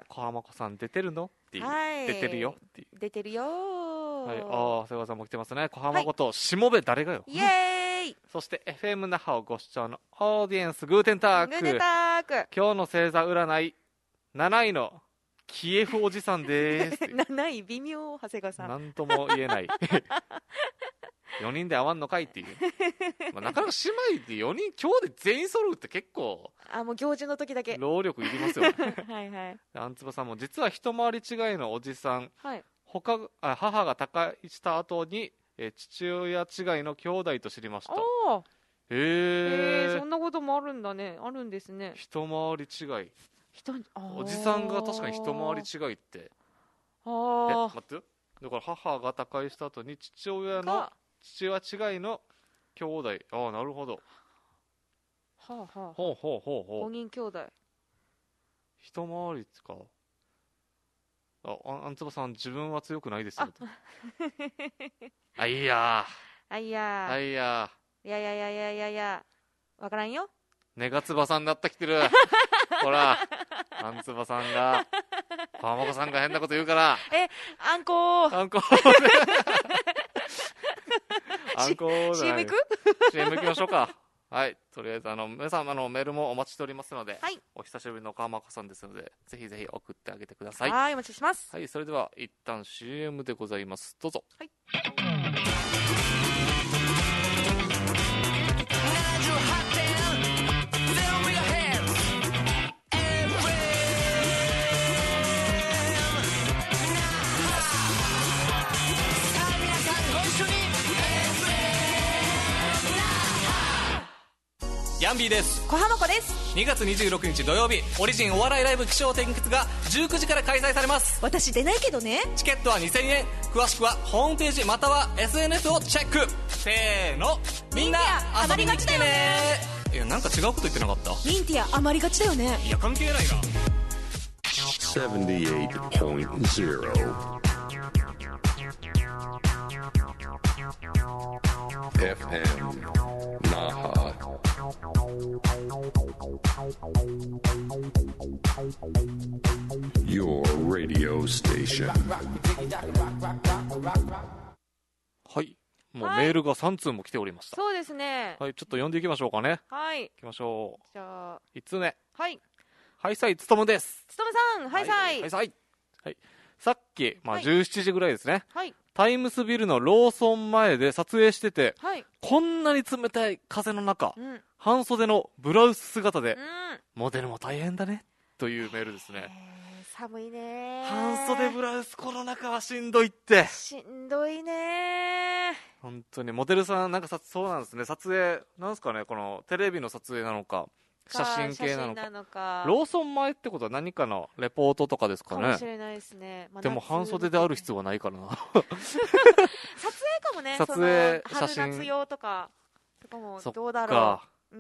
[SPEAKER 1] 小浜子さん出てるのっていう、
[SPEAKER 2] はい、
[SPEAKER 1] 出てるよっていう。
[SPEAKER 2] 出てるよ
[SPEAKER 1] ー。はい、瀬川さんも来てますね。小浜子としもべ誰がよ。
[SPEAKER 2] イエーイ。
[SPEAKER 1] そして FM 那覇をご視聴のオーディエンスグーテンターク。今日の星座占い7位のキエフおじさんです
[SPEAKER 2] 7位微妙、長谷川さん。
[SPEAKER 1] なんとも言えない4人で会わんのかいっていうまあなかなか姉妹で4人今日で全員揃うって結構
[SPEAKER 2] もう行事の時だけ
[SPEAKER 1] 労力いりますよね
[SPEAKER 2] はいはい。
[SPEAKER 1] あんつばさんも実は一回り違いのおじさん、はい、母が他界した後に父親違いの兄弟と知りました。へえ、
[SPEAKER 2] そんなこともあるんだね。あるんですね。
[SPEAKER 1] 一回り違い。おじさんが確かに一回り違いって。待ってよ。だから母が他界した後に父親違いの兄弟。なるほど。
[SPEAKER 2] ほう
[SPEAKER 1] 5
[SPEAKER 2] 人兄弟。
[SPEAKER 1] 一回りか。あんつばさん自分は強くないですよ。いやいや
[SPEAKER 2] わからんよ。
[SPEAKER 1] ネガツバさんだったきてるほら、あんつばさんが小浜子さんが変なこと言うから、
[SPEAKER 2] あんこ
[SPEAKER 1] アンコール
[SPEAKER 2] CM 行く
[SPEAKER 1] ？CM 行きましょうか。はい、とりあえず皆さんメールもお待ちしておりますので、
[SPEAKER 2] はい、
[SPEAKER 1] お久しぶりの川真子さんですので、ぜひぜひ送ってあげてください。
[SPEAKER 2] はい、お待ちします。
[SPEAKER 1] はい、それでは一旦 CM でございます。どうぞ。はい。
[SPEAKER 3] ヤンビーです。
[SPEAKER 2] 小浜子です。
[SPEAKER 3] 2月26日土曜日、オリジンお笑いライブ起承転結が19時から開催されます。
[SPEAKER 2] 私出ないけどね。
[SPEAKER 3] チケットは2000円。詳しくはホームページまたは SNS をチェック。せーの、みんな遊びに来てね。いや、なんか違うこと言ってなかった？
[SPEAKER 2] ミンティア余りがちだよね。
[SPEAKER 3] いや、関係ないな。
[SPEAKER 4] 78.0 FM Naha. Your radio station.
[SPEAKER 1] はい、もうメールが3通も来ておりました。
[SPEAKER 2] そうですね。
[SPEAKER 1] はい、ちょっと読んでいきましょうかね。
[SPEAKER 2] はい。
[SPEAKER 1] 行きましょう。
[SPEAKER 2] じゃあ
[SPEAKER 1] 1通目。
[SPEAKER 2] はい。
[SPEAKER 1] ハイサイつとむです。
[SPEAKER 2] つとむさん、ハイサイ。
[SPEAKER 1] ハイサイ。はい。さっき、17時ぐらいですね。
[SPEAKER 2] はい。
[SPEAKER 1] タイムスビルのローソン前で撮影してて、
[SPEAKER 2] はい、
[SPEAKER 1] こんなに冷たい風の中、半袖のブラウス姿で、モデルも大変だねというメールですね。
[SPEAKER 2] 寒いね。
[SPEAKER 1] 半袖ブラウスこの中はしんどいって。
[SPEAKER 2] しんどいね。
[SPEAKER 1] 本当にモデルさんなんかそうなんですね。撮影なんですかね、このテレビの撮影なのか写真系なのか。ローソン前ってことは何かのレポートとかですかね。
[SPEAKER 2] かもしれないですね。
[SPEAKER 1] でも半袖である必要はないからな。
[SPEAKER 2] 撮影かもね。
[SPEAKER 1] 撮影
[SPEAKER 2] 写真。春夏用とかもどうだろう。うん。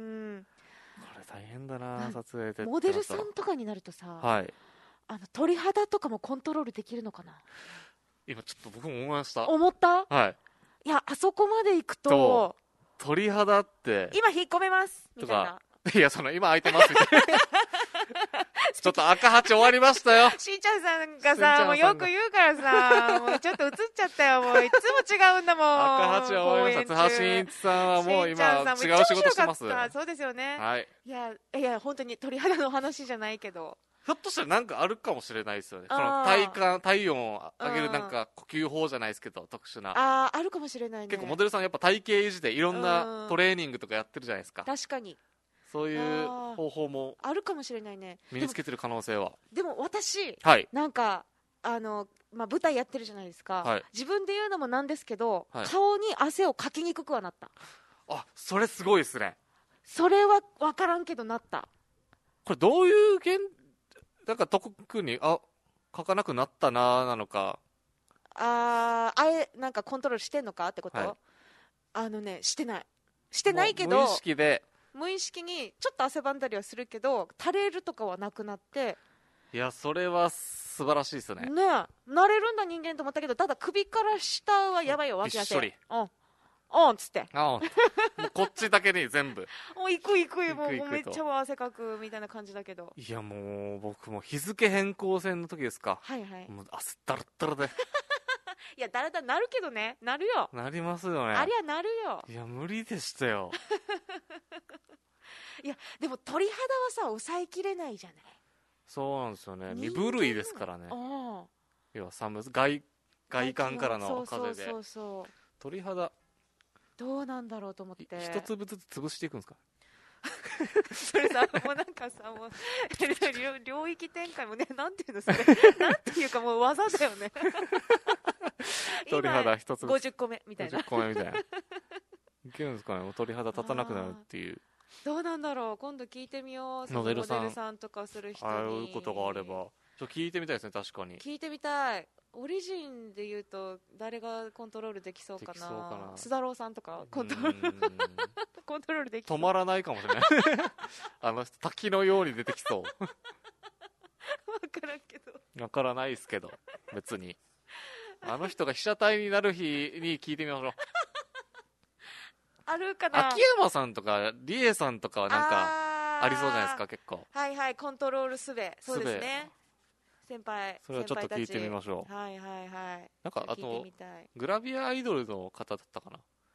[SPEAKER 1] これ大変だな、撮影で。
[SPEAKER 2] モデルさんとかになるとさ、
[SPEAKER 1] はい。
[SPEAKER 2] 鳥肌とかもコントロールできるのかな。
[SPEAKER 1] 今ちょっと僕も思いました。
[SPEAKER 2] 思った？
[SPEAKER 1] はい。い
[SPEAKER 2] や、あそこまで行くと
[SPEAKER 1] 鳥肌って
[SPEAKER 2] 今引っ込めますみたいな。
[SPEAKER 1] いや、今空いてますみたいな。ちょっと赤八終わりましたよ。
[SPEAKER 2] しんちゃんさんがさ、もうよく言うからさ、もうちょっと映っちゃったよ。もういつも違うんだもん。
[SPEAKER 1] 赤八は終わりました。津橋真一さんはもう今違う仕事してます。
[SPEAKER 2] そうですよね。
[SPEAKER 1] はい。
[SPEAKER 2] いや本当に鳥肌の話じゃないけど。
[SPEAKER 1] ひょっとしたらなんかあるかもしれないですよね。この体温を上げるなんか呼吸法じゃないですけど、特殊な。
[SPEAKER 2] あるかもしれないね。
[SPEAKER 1] 結構モデルさんやっぱ体型維持でいろんなトレーニングとかやってるじゃないですか。
[SPEAKER 2] 確かに。
[SPEAKER 1] そういう方法も
[SPEAKER 2] あるかもしれないね。
[SPEAKER 1] 身につけてる可能性は。
[SPEAKER 2] でも私、
[SPEAKER 1] はい、
[SPEAKER 2] なんか舞台やってるじゃないですか。はい、自分で言うのもなんですけど、はい、顔に汗をかきにくくはなった。
[SPEAKER 1] あ、それすごいですね。
[SPEAKER 2] それは分からんけどなった。
[SPEAKER 1] これどういうなんか特に書かなくなったなのか。
[SPEAKER 2] なんかコントロールしてんのかってこと？はい、してないけど無意識にちょっと汗ばんだりはするけど垂れるとかはなくなって。
[SPEAKER 1] いや、それは素晴らしいですね。
[SPEAKER 2] ねえ、なれるんだ人間と思ったけど、ただ首から下はやばいよ、脇汗。
[SPEAKER 1] びっしょり。
[SPEAKER 2] おんっつって。
[SPEAKER 1] もうこっちだけに全部。
[SPEAKER 2] もう行くもうめっちゃ汗かくみたいな感じだけど。
[SPEAKER 1] いや、もう僕も日付変更線の時ですか。
[SPEAKER 2] はいはい。
[SPEAKER 1] もう汗だらだらで。
[SPEAKER 2] いや、だらだらなるけどね。なるよ。
[SPEAKER 1] なりますよね。
[SPEAKER 2] ありゃなるよ。
[SPEAKER 1] いや、無理でしたよ。
[SPEAKER 2] いや、でも鳥肌はさ、抑えきれないじゃない。
[SPEAKER 1] そうなんですよね。身震いですからね。要は外観からの風で。
[SPEAKER 2] そう
[SPEAKER 1] 鳥肌。
[SPEAKER 2] どうなんだろうと思って。
[SPEAKER 1] 一粒ずつ潰していくんですか。
[SPEAKER 2] それさ、もうなんかさ、もう領域展開もね、なんていうのそれ、なんていうかもう技だよね。
[SPEAKER 1] 鳥肌一つ
[SPEAKER 2] 50個目みたいな。
[SPEAKER 1] 50個目みたいな。いけるんですかね。もう鳥肌立たなくなるっていう。
[SPEAKER 2] どうなんだろう。今度聞いてみよう。モデルさんとかする人に。
[SPEAKER 1] ああいうことがあれば。聞いてみたいですね、確かに。
[SPEAKER 2] 聞いてみたい。オリジンで言うと誰がコントロールできそうかな。須田郎さんとかコントロールできそう。
[SPEAKER 1] 止まらないかもしれない。あの人滝のように出てきそう。
[SPEAKER 2] 分からんけど。
[SPEAKER 1] 分からないですけど、別に。あの人が被写体になる日に聞いてみましょう。
[SPEAKER 2] あるかな。
[SPEAKER 1] 秋山さんとかリエさんとかはなんかありそうじゃないですか、結構。
[SPEAKER 2] はいはい、コントロールすべ。そうですね。先輩、
[SPEAKER 1] それはちょっと聞いてみましょう。
[SPEAKER 2] はいはいはい。
[SPEAKER 1] なんかあとグラビアアイドルの方だったかな。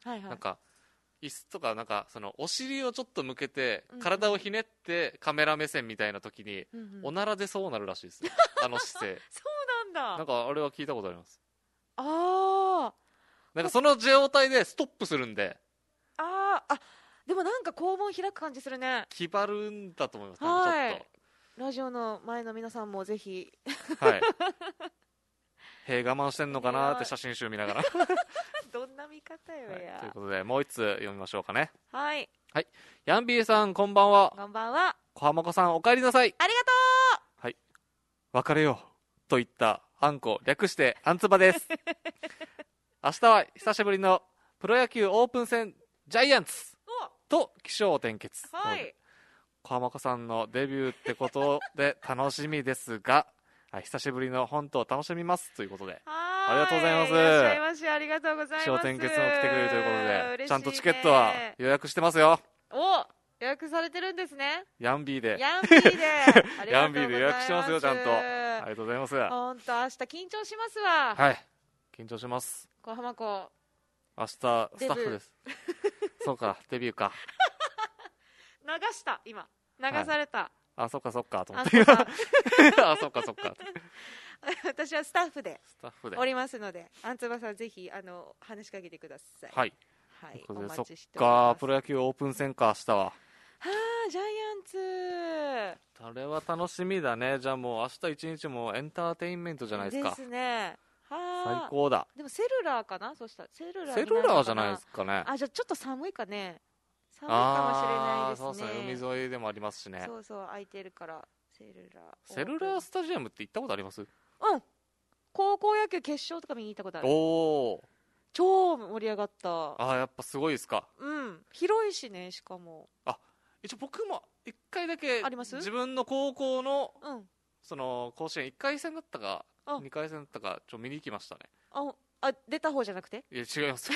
[SPEAKER 1] なんか椅子とかなんかそのお尻をちょっと向けて体をひねってカメラ目線みたいな時におならでそうなるらしいですよあの姿勢
[SPEAKER 2] そうなんだ。
[SPEAKER 1] なんかあれは聞いたことあります。
[SPEAKER 2] ああ、
[SPEAKER 1] なんかその状態でストップするんで、
[SPEAKER 2] でもなんか肛門開く感じするね。
[SPEAKER 1] 気張るんだと思います。
[SPEAKER 2] はい、
[SPEAKER 1] ちょっと
[SPEAKER 2] ラジオの前の皆さんもぜひ
[SPEAKER 1] はい我慢してんのかなって写真集見ながら
[SPEAKER 2] どんな見方よや、
[SPEAKER 1] ということでもう一つ読みましょうかね。
[SPEAKER 2] はい、
[SPEAKER 1] ヤンビーさんこんばんは。
[SPEAKER 2] こんばんは。
[SPEAKER 1] 小浜子さんお帰りなさい。
[SPEAKER 2] ありがとう。
[SPEAKER 1] はい、別れようといったあんこ略してあんつばです明日は久しぶりのプロ野球オープン戦ジャイアンツと起承転結、
[SPEAKER 2] はい、
[SPEAKER 1] 小浜子さんのデビューってことで楽しみですが久しぶりの本当楽しみますということで、ありがとうございます。
[SPEAKER 2] いらっしゃいまし、ありがとうございます。
[SPEAKER 1] 起承転結も来てくれるということで、ちゃんとチケットは予約してますよ。
[SPEAKER 2] 予約されてるんですね。
[SPEAKER 1] ヤンビーで
[SPEAKER 2] ヤンビーで
[SPEAKER 1] 予約してますよ、ちゃんと。ありがとうございます。
[SPEAKER 2] 本当明日緊張しますわ。
[SPEAKER 1] はい、緊張します。
[SPEAKER 2] 小浜子
[SPEAKER 1] 明日スタッフですそうか、デビューか
[SPEAKER 2] 流した今流された、
[SPEAKER 1] そっかそっかと思ってそっかそっか
[SPEAKER 2] 私はスタッフでおりますので、あんつばさんぜひ話しかけてください。
[SPEAKER 1] はい、
[SPEAKER 2] はい、
[SPEAKER 1] お
[SPEAKER 2] 待ちして
[SPEAKER 1] おります。そっか、プロ野球オープン戦か、明日は。
[SPEAKER 2] ジャイアンツ、
[SPEAKER 1] あれは楽しみだね。じゃあもう明日一日もエンターテインメントじゃないですか。
[SPEAKER 2] ですね。
[SPEAKER 1] 最高だ。
[SPEAKER 2] でもセルラーかな。そしたらセルラ
[SPEAKER 1] ーじゃないですかね。
[SPEAKER 2] じゃあちょっと寒いかね。寒いかもしれないですね。
[SPEAKER 1] そうですね、海沿いでもありますしね。
[SPEAKER 2] そうそう、空いてるからセル
[SPEAKER 1] ラースタジアムって行ったことあります？
[SPEAKER 2] うん、高校野球決勝とか見に行ったことある。超盛り上がった。
[SPEAKER 1] やっぱすごいですか。
[SPEAKER 2] 広いしね。しかも
[SPEAKER 1] 一応僕も1回だけ
[SPEAKER 2] あります。
[SPEAKER 1] 自分の高校の、その甲子園1回戦だったか2回戦だったか見に行きましたね。
[SPEAKER 2] 出た方じゃなくて？
[SPEAKER 1] いや違います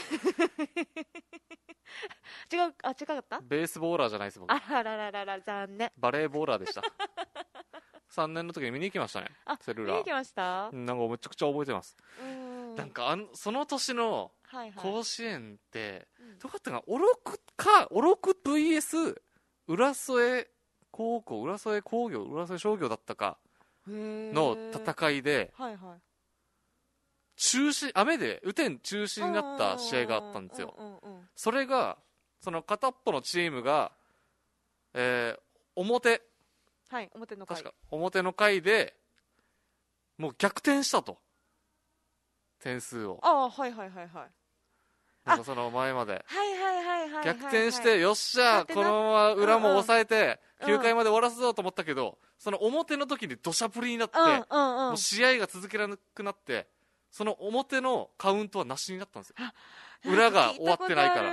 [SPEAKER 2] 違かった？
[SPEAKER 1] ベースボーラーじゃないです僕。
[SPEAKER 2] あらら残念。
[SPEAKER 1] バレーボーラーでした3年の時に見に行きましたね。セルラー
[SPEAKER 2] 見に行きました。
[SPEAKER 1] なんかめちゃくちゃ覚えてます。なんかその年の甲子園ってどうだったかな、おろく VS 浦添高校、浦添工業、浦添商業だったかの戦いで、雨で雨天中止になった試合があったんですよ。それがその片っぽのチームが、表の回でもう逆転したと、点数を。なんかその前まで逆転して、よっしゃこのまま裏も抑えて9回まで終わらすぞと思ったけど、その表の時に土砂降りになって、もう試合が続けられなくなって、その表のカウントはなしになったんですよ。裏が終わってないから。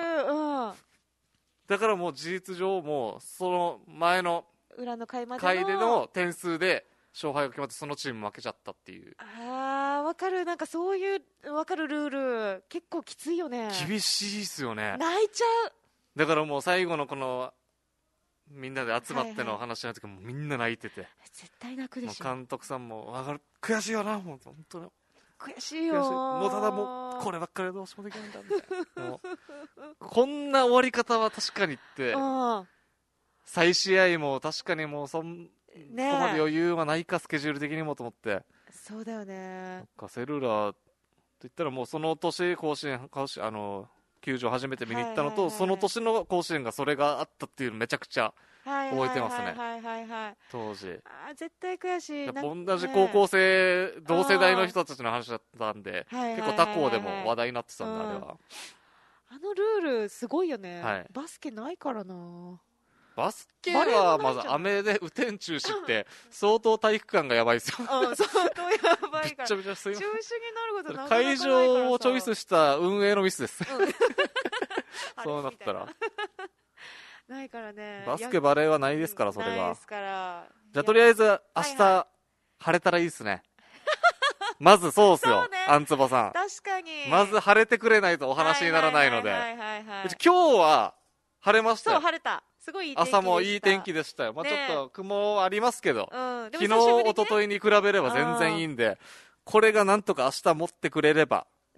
[SPEAKER 1] だからもう事実上もうその前の
[SPEAKER 2] 裏の回
[SPEAKER 1] での点数で勝敗が決まって、そのチーム負けちゃったっていう。
[SPEAKER 2] わかる。なんかそういうわかる。ルール結構きついよね。
[SPEAKER 1] 厳しいっすよね。
[SPEAKER 2] 泣いちゃう。
[SPEAKER 1] だからもう最後のこのみんなで集まっての話の時もみんな泣いてて、
[SPEAKER 2] 絶対泣くでしょ。
[SPEAKER 1] 監督さんも分かる、悔しいよな、本当に
[SPEAKER 2] 悔しいよ。
[SPEAKER 1] もうただもうこればっかりどうしもできないんだみたいなこんな終わり方は確かにって再試合も確かにもうここまで余裕はないか、スケジュール的にもと思って。
[SPEAKER 2] そうだよね。
[SPEAKER 1] なんかセルラーって言ったらもうその年甲子園球場初めて見に行ったのと、その年の甲子園がそれがあったっていうのめちゃくちゃ覚えてますね。当時
[SPEAKER 2] 絶対悔しい。
[SPEAKER 1] やっぱ同じ高校生、同世代の人たちの話だったんで、結構他校でも話題になってたんで、あれは
[SPEAKER 2] あのルールすごいよね。バスケないからな。
[SPEAKER 1] バスケはまず雨で雨天中止って相当体育館がやばいですよ。
[SPEAKER 2] 相当やばいから。
[SPEAKER 1] めちゃめちゃすいません。
[SPEAKER 2] 中止になることなかなかないからさ。
[SPEAKER 1] 会場をチョイスした運営のミスです。そうなったら。
[SPEAKER 2] ないからね。
[SPEAKER 1] バスケバレーはないですから、それが。
[SPEAKER 2] ないですから。
[SPEAKER 1] じゃあとりあえず明日晴れたらいいですね。まずそうですよ、あんつばさん。
[SPEAKER 2] 確かに。
[SPEAKER 1] まず晴れてくれないとお話にならないので。今日は晴れましたよ。
[SPEAKER 2] そう、晴れた。すごいいい天気でした。
[SPEAKER 1] 朝もいい天気でしたよ。ちょっと雲ありますけど、昨日一昨日に比べれば全然いいんで、これがなんとか明日持ってくれれば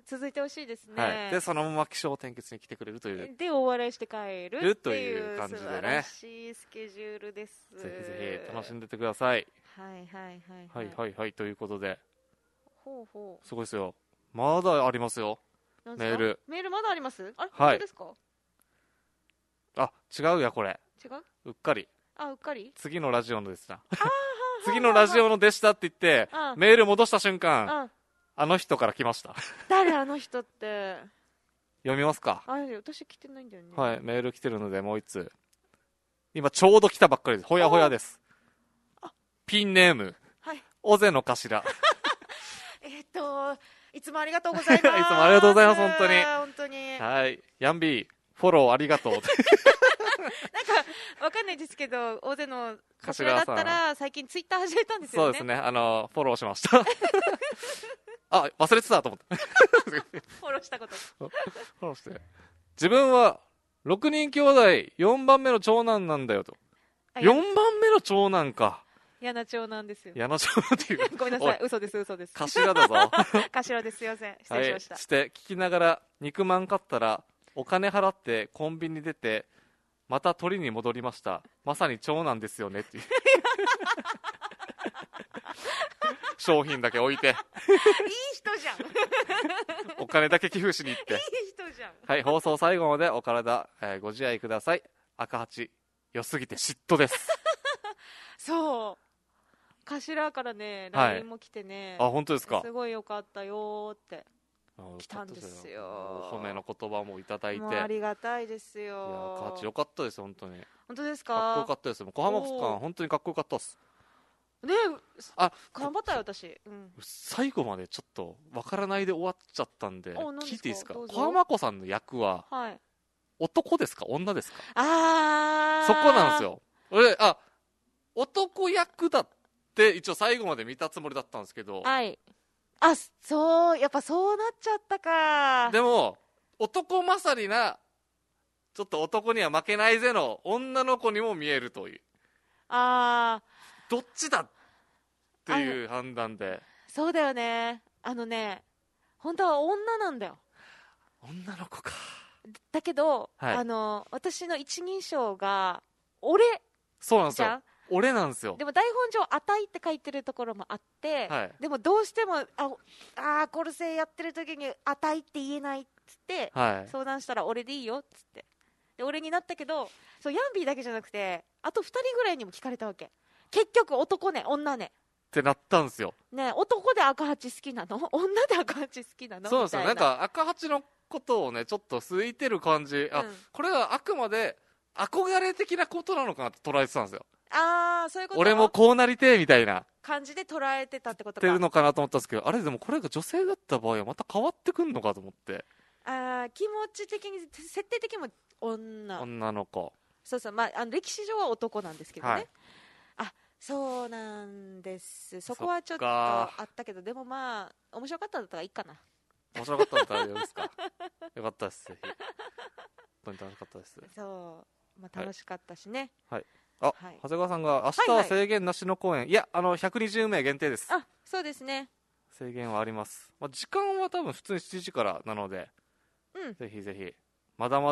[SPEAKER 2] 続いてほしいですね。
[SPEAKER 1] でそのまま起承転結に来てくれるという。
[SPEAKER 2] で大笑いして帰るっていう感じでね。素晴らしいスケジュールです。
[SPEAKER 1] ぜひぜひ楽しんでてください。はいということで。すごいですよ。まだありますよ。メール
[SPEAKER 2] まだあります？あれ、
[SPEAKER 1] はい、
[SPEAKER 2] 本当ですか？
[SPEAKER 1] あ、違うやこれ。
[SPEAKER 2] 違う？
[SPEAKER 1] うっかり。
[SPEAKER 2] うっかり？
[SPEAKER 1] 次のラジオのですな。次のラジオのでしたって言ってメール戻した瞬間、あの人から来ました。
[SPEAKER 2] 誰あの人って。
[SPEAKER 1] 読みますか？
[SPEAKER 2] 私来てないんだよね。
[SPEAKER 1] はい、メール来てるのでもう一通。今ちょうど来たばっかりです。ほやほやです。ピンネーム、尾瀬の頭。
[SPEAKER 2] いつもありがとうございます。
[SPEAKER 1] いつもありがとうございます。本当に。
[SPEAKER 2] 本当に。
[SPEAKER 1] はい。ヤンビー、フォローありがとう。なんか、
[SPEAKER 2] わかんないですけど、大勢の頭だったら、最近ツイッター始めたんですよね。
[SPEAKER 1] そうですね。フォローしました。あ、忘れてたと思って。
[SPEAKER 2] フォローしたこと。
[SPEAKER 1] フォローして。自分は、6人兄弟、4番目の長男なんだよと。4番目の長男か。
[SPEAKER 2] 嫌な長男ですよ。
[SPEAKER 1] 嫌な長男っていう。
[SPEAKER 2] ごめんなさい、嘘です。
[SPEAKER 1] 頭だぞ。
[SPEAKER 2] 頭です、すいません。失礼しました。
[SPEAKER 1] して聞きながら肉まん買ったらお金払ってコンビニ出てまた取りに戻りました。まさに長男ですよねっていう。商品だけ置いて。いい
[SPEAKER 2] 人じゃん。
[SPEAKER 1] お金だけ寄付しに行って。いい
[SPEAKER 2] 人じゃん。
[SPEAKER 1] はい、放送最後までお体、ご自愛ください。赤八良すぎて嫉妬です。
[SPEAKER 2] そう。頭からね LINE も来てね、
[SPEAKER 1] 本当ですか？
[SPEAKER 2] すごい良かったよって来たんですよ。
[SPEAKER 1] 褒めの言葉もいただいて、
[SPEAKER 2] ありがたいですよ。
[SPEAKER 1] 赤八良かったです。本当に。
[SPEAKER 2] 本当ですか？
[SPEAKER 1] かっこよかったです。小浜さん本当にかっこよかったです。
[SPEAKER 2] ね、頑張ったよ私、
[SPEAKER 1] 最後までちょっとわからないで終わっちゃったんで聞いていいですか？小浜子さんの役は、男ですか女ですか？そこなんですよ。俺男役だって一応最後まで見たつもりだったんですけど、
[SPEAKER 2] そうやっぱそうなっちゃったか。
[SPEAKER 1] でも男勝りなちょっと男には負けないぜの女の子にも見えるという、どっちだっていう判断で。
[SPEAKER 2] そうだよね。本当は女なんだよ。
[SPEAKER 1] 女の子か。
[SPEAKER 2] だけど、私の一人称が俺。
[SPEAKER 1] そうなんですよ。俺なんですよ。
[SPEAKER 2] でも台本上「あたい」って書いてるところもあって、でもどうしてもコルセやってる時に「あたい」って言えないっつって、相談したら「俺でいいよ」っつってで俺になったけど、そうヤンビーだけじゃなくてあと2人ぐらいにも聞かれたわけ。結局男ね女ね
[SPEAKER 1] ってなったんですよ。
[SPEAKER 2] ね、男で赤八好きなの？女で赤八好きなの？
[SPEAKER 1] そうですよ。なんか赤八のことをねちょっと好いてる感じ、これはあくまで憧れ的なことなのかなって捉えてたんですよ。
[SPEAKER 2] そういうこと。
[SPEAKER 1] 俺もこうなりてえみたいな
[SPEAKER 2] 感じで捉えてたってことか。
[SPEAKER 1] てるのかなと思ったんですけど、あれでもこれが女性だった場合はまた変わってくんのかと思って。
[SPEAKER 2] 気持ち的に設定的にも
[SPEAKER 1] 女の子。
[SPEAKER 2] そうそう、歴史上は男なんですけどね、そうなんです。そこはちょっとあったけど、でも面白かったんだったらいいかな。
[SPEAKER 1] 面白かったんだったらどうですか？よかったです。ぜひ。本当に楽しかったです。
[SPEAKER 2] そう、楽しかったしね。
[SPEAKER 1] 長谷川さんが明日は制限なしの公演、いや120名限定です。
[SPEAKER 2] そうですね。
[SPEAKER 1] 制限はあります。時間は多分普通に7時からなので、ぜひぜひまだ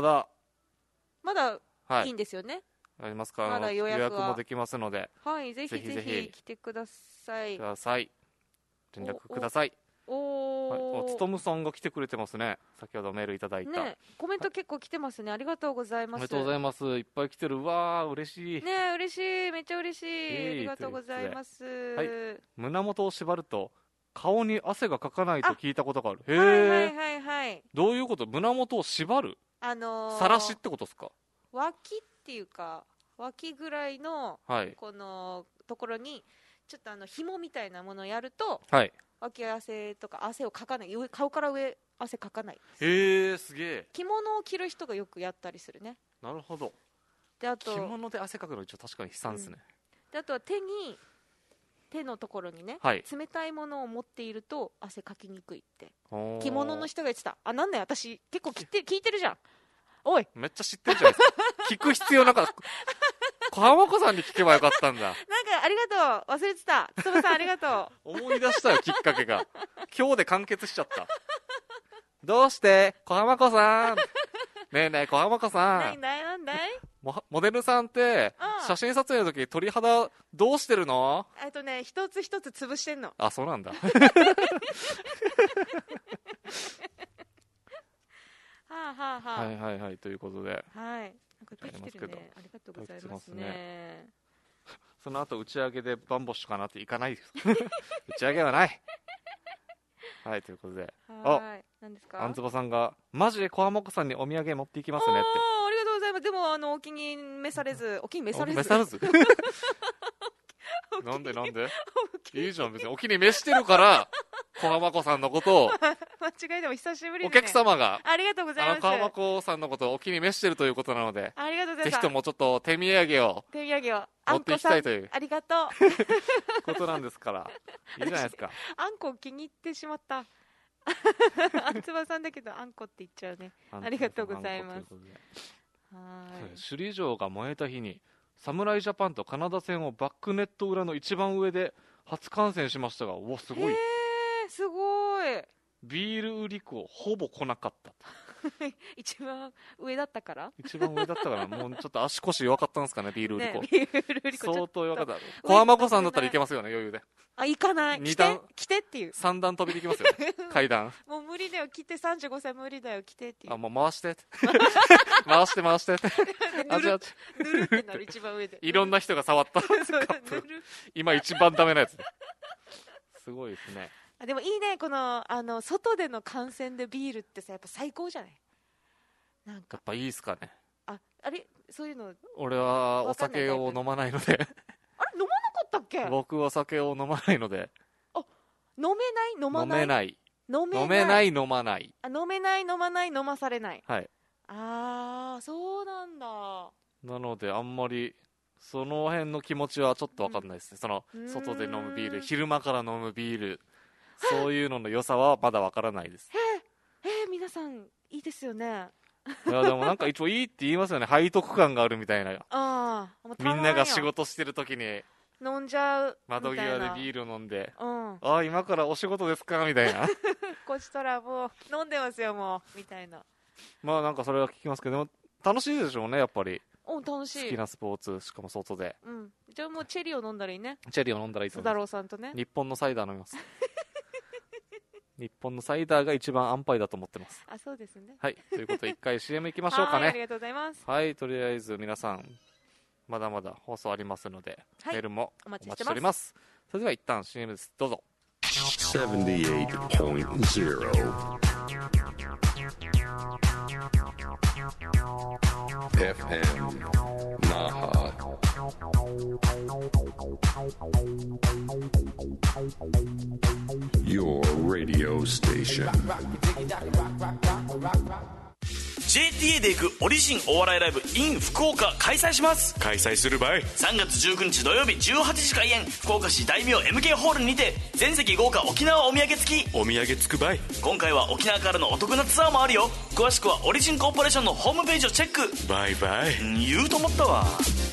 [SPEAKER 2] いいんですよね。
[SPEAKER 1] ありますから、予約もできますので、
[SPEAKER 2] ぜひぜひ来てください。
[SPEAKER 1] 連絡ください。つとむさんが来てくれてますね。先ほどメールいただいた、
[SPEAKER 2] コメント結構来てますね。ありがとうございます。
[SPEAKER 1] おめでとうございます。いっぱい来てる。わー嬉しい
[SPEAKER 2] ね。嬉しい、めっちゃ嬉しい、ありがとうございます。
[SPEAKER 1] 胸元を縛ると顔に汗がかかないと聞いたことがある。どういうこと？胸元を縛る、さらしってことですか？
[SPEAKER 2] 脇っていうか脇ぐらいのこのところにちょっと紐みたいなものをやると、脇汗とか汗をかかない、顔から上汗かかない。
[SPEAKER 1] すげえ。
[SPEAKER 2] 着物を着る人がよくやったりするね。
[SPEAKER 1] なるほど。
[SPEAKER 2] であと
[SPEAKER 1] 着物で汗かくの一応確かに悲惨ですね。
[SPEAKER 2] であとは手のところにね、冷たいものを持っていると汗かきにくいって着物の人が言ってた。なんだよ、私結構聞いてるじゃん。おい、
[SPEAKER 1] めっちゃ知ってるじゃないですか。聞く必要なかった。小浜子さんに聞けばよかったんだ。なんか
[SPEAKER 2] ありがとう、忘れてた。つばさんありがと
[SPEAKER 1] う。思い出したよ、きっかけが。今日で完結しちゃった。 どうして小浜子さんねえねえ小浜子さん、
[SPEAKER 2] なんだい
[SPEAKER 1] モデルさんって写真撮影の時鳥肌どうしてるの？
[SPEAKER 2] 一つ一つ潰してんの。
[SPEAKER 1] あ、そうなんだはいはいはい、ということで、
[SPEAKER 2] はい、なんかできてるね。ありがとうございますね。
[SPEAKER 1] その後打ち上げでバンボッシュかなっていかないです打ち上げはないはい、ということで、
[SPEAKER 2] 何ですか？
[SPEAKER 1] あんつばさんがマジで小浜子さんにお土産持っていきますねって。
[SPEAKER 2] ありがとうございます。でもお気に召されず
[SPEAKER 1] なんでいいじゃん、別にお気に召してるから小浜子さんのことを
[SPEAKER 2] 間違いでも久しぶりに、
[SPEAKER 1] お客様が
[SPEAKER 2] ありがとうございます。
[SPEAKER 1] 小浜子さんのことをお気に召してるということなので、
[SPEAKER 2] ありがとうございます。
[SPEAKER 1] ぜひともちょっと手土産を持っていきたいという
[SPEAKER 2] ありがとう
[SPEAKER 1] ことなんですからいいじゃないですか。
[SPEAKER 2] あんこ気に入ってしまったあんつばさんだけどあんこって言っちゃうね。ありがとうございます。
[SPEAKER 1] 首里城が燃えた日に侍ジャパンとカナダ戦をバックネット裏の一番上で初観戦しましたが、お、すごい、
[SPEAKER 2] すごい。
[SPEAKER 1] ビール売り子ほぼ来なかった
[SPEAKER 2] 一番上だったから
[SPEAKER 1] もうちょっと足腰弱かったんですかね、ビール売り子、相当弱かった。小浜子さんだったらいけますよね、余裕で。
[SPEAKER 2] 行かない、来てっていう、
[SPEAKER 1] 3段飛びできますよ階段
[SPEAKER 2] もう無理だよ、来て、35歳無理だよ、来てっていう。
[SPEAKER 1] もう回して回して
[SPEAKER 2] ぬるってなる、一番上で
[SPEAKER 1] いろんな人が触ったカップ、今一番ダメなやつすごいですね。
[SPEAKER 2] でもいいね、この外での観戦でビールってさ、やっぱ最高じゃない？なんか
[SPEAKER 1] やっぱいいっすかね。
[SPEAKER 2] あれ、そういうの
[SPEAKER 1] 俺はお酒を飲まないので
[SPEAKER 2] あれ、飲まなかったっけ？
[SPEAKER 1] 僕は酒を飲まないので。
[SPEAKER 2] 飲めない、飲まない、
[SPEAKER 1] 飲めない、飲めない、飲まない、
[SPEAKER 2] 飲めない、飲まない、飲まされない。
[SPEAKER 1] はい。
[SPEAKER 2] そうなんだ。
[SPEAKER 1] なのであんまりその辺の気持ちはちょっと分かんないですね、その外で飲むビール、昼間から飲むビール、そういうのの良さはまだ分からないです。
[SPEAKER 2] 皆さんいいですよね。
[SPEAKER 1] いやでもなんか一応いいって言いますよね、背徳感があるみたいな。みんなが仕事してる時に
[SPEAKER 2] 飲んじゃう
[SPEAKER 1] 窓際でビール飲んで、今からお仕事ですかみたいな
[SPEAKER 2] こちとらもう飲んでますよもうみたいな。
[SPEAKER 1] まあなんかそれは聞きますけど、でも楽しいでしょうね、やっぱり。
[SPEAKER 2] 楽しい。
[SPEAKER 1] 好きなスポーツ、しかも外で。
[SPEAKER 2] じゃあもうチェリーを飲んだらいいね。
[SPEAKER 1] チェリーを飲んだらいいと思います。
[SPEAKER 2] 須田郎さんとね。
[SPEAKER 1] 日本のサイダー飲みます日本のサイダーが一番安牌だと思ってます。
[SPEAKER 2] そうですね。
[SPEAKER 1] はい、ということで一回 CM いきましょうかね。
[SPEAKER 2] ありがとうございます。
[SPEAKER 1] はい、とりあえず皆さんまだまだ放送ありますので、メールもお待ちしております。それでは一旦 CM です、どうぞ。
[SPEAKER 4] 78.0 FM Naha. Your radio station.
[SPEAKER 5] JTA で行くオリジンお笑いライブ in 福岡開催します。
[SPEAKER 6] 開催するばい。
[SPEAKER 5] 3月19日土曜日18時開演、福岡市大名 MK ホールにて全席豪華沖縄お土産付き。
[SPEAKER 6] お土産つくばい。
[SPEAKER 5] 今回は沖縄からのお得なツアーもあるよ。詳しくはオリジンコーポレーションのホームページをチェック。
[SPEAKER 6] バイバイ。
[SPEAKER 5] 言うと思ったわ。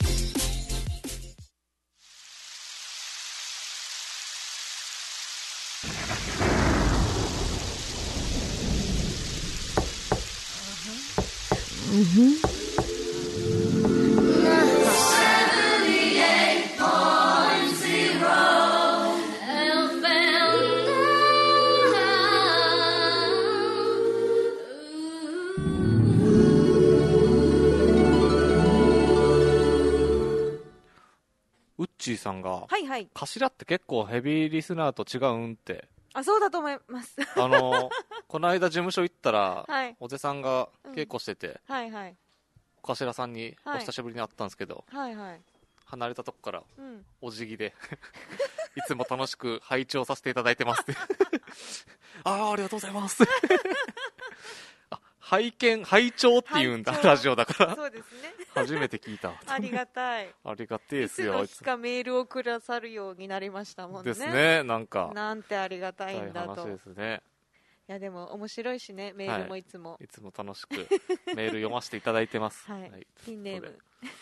[SPEAKER 1] ウッチーさんが、
[SPEAKER 2] はいはい、
[SPEAKER 1] 頭って結構ヘビーリスナーと違うんって。
[SPEAKER 2] そうだと思います
[SPEAKER 1] この間事務所行ったら、おじさんが稽古してて、お頭さんにお久しぶりに会ったんですけど、離れたとこから、お辞儀でいつも楽しく拝聴させていただいてますってありがとうございます拝聴って言うんだ、ラジオだから。
[SPEAKER 2] そうですね、
[SPEAKER 1] 初めて聞いた
[SPEAKER 2] ありがたい。
[SPEAKER 1] ありがてえですよ。
[SPEAKER 2] いつの日かメールをくださるようになりましたもんね。
[SPEAKER 1] ですね、なん
[SPEAKER 2] てありがたいんだと。
[SPEAKER 1] 話ですね。
[SPEAKER 2] いやでも面白いしね、メールもいつも、
[SPEAKER 1] いつも楽しくメール読ませていただいてます
[SPEAKER 2] ピンネーム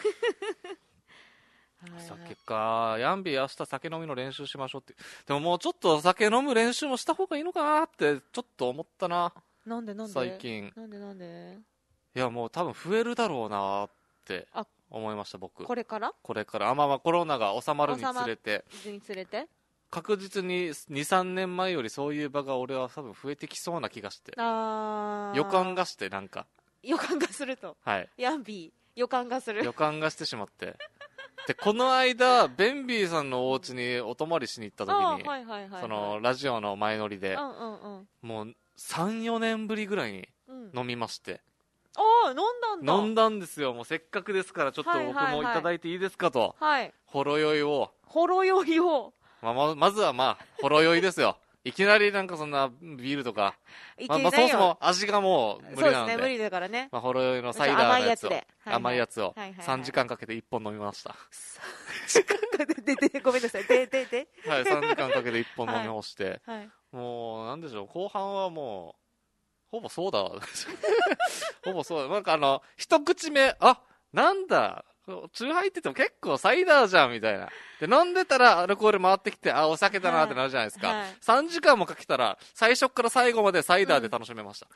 [SPEAKER 1] 酒か、ヤンビー明日酒飲みの練習しましょうって。でももうちょっと酒飲む練習もした方がいいのかなってちょっと思ったな。
[SPEAKER 2] なんで
[SPEAKER 1] 最近。
[SPEAKER 2] なんで
[SPEAKER 1] いやもう多分増えるだろうなって思いました、僕。
[SPEAKER 2] これから
[SPEAKER 1] コロナが収まるにつれて確実に 2,3 年前よりそういう場が俺は多分増えてきそうな気がして、予感がして、なんか
[SPEAKER 2] 予感がすると、
[SPEAKER 1] はい、
[SPEAKER 2] ヤンビー予感がする、
[SPEAKER 1] 予感がしてしまってでこの間ベンビーさんのお家にお泊まりしに行った時に、そのラジオの前乗りで、もう 3,4 年ぶりぐらいに飲みまして、飲んだんですよ。もうせっかくですからちょっと僕もいただいていいですかと、ほろ酔いを、まずはほろ酔いですよ。いきなりなんかそんなビールとか、そもそも味がもう無理なので、そうですね、無理だからね。ほろ酔いのサイダーのやつを、甘いやつを3時間かけて1本飲みました。
[SPEAKER 2] 3時間かけて、ごめんなさい、はい、
[SPEAKER 1] 3時間かけて1本飲み干して、もうなんでしょう、後半はもうほぼソーダほぼソーダ、なんか一口目、なんだチューハイって言っても結構サイダーじゃんみたいな。で飲んでたらアルコール回ってきて、お酒だなってなるじゃないですか、3時間もかけたら最初から最後までサイダーで楽しめました、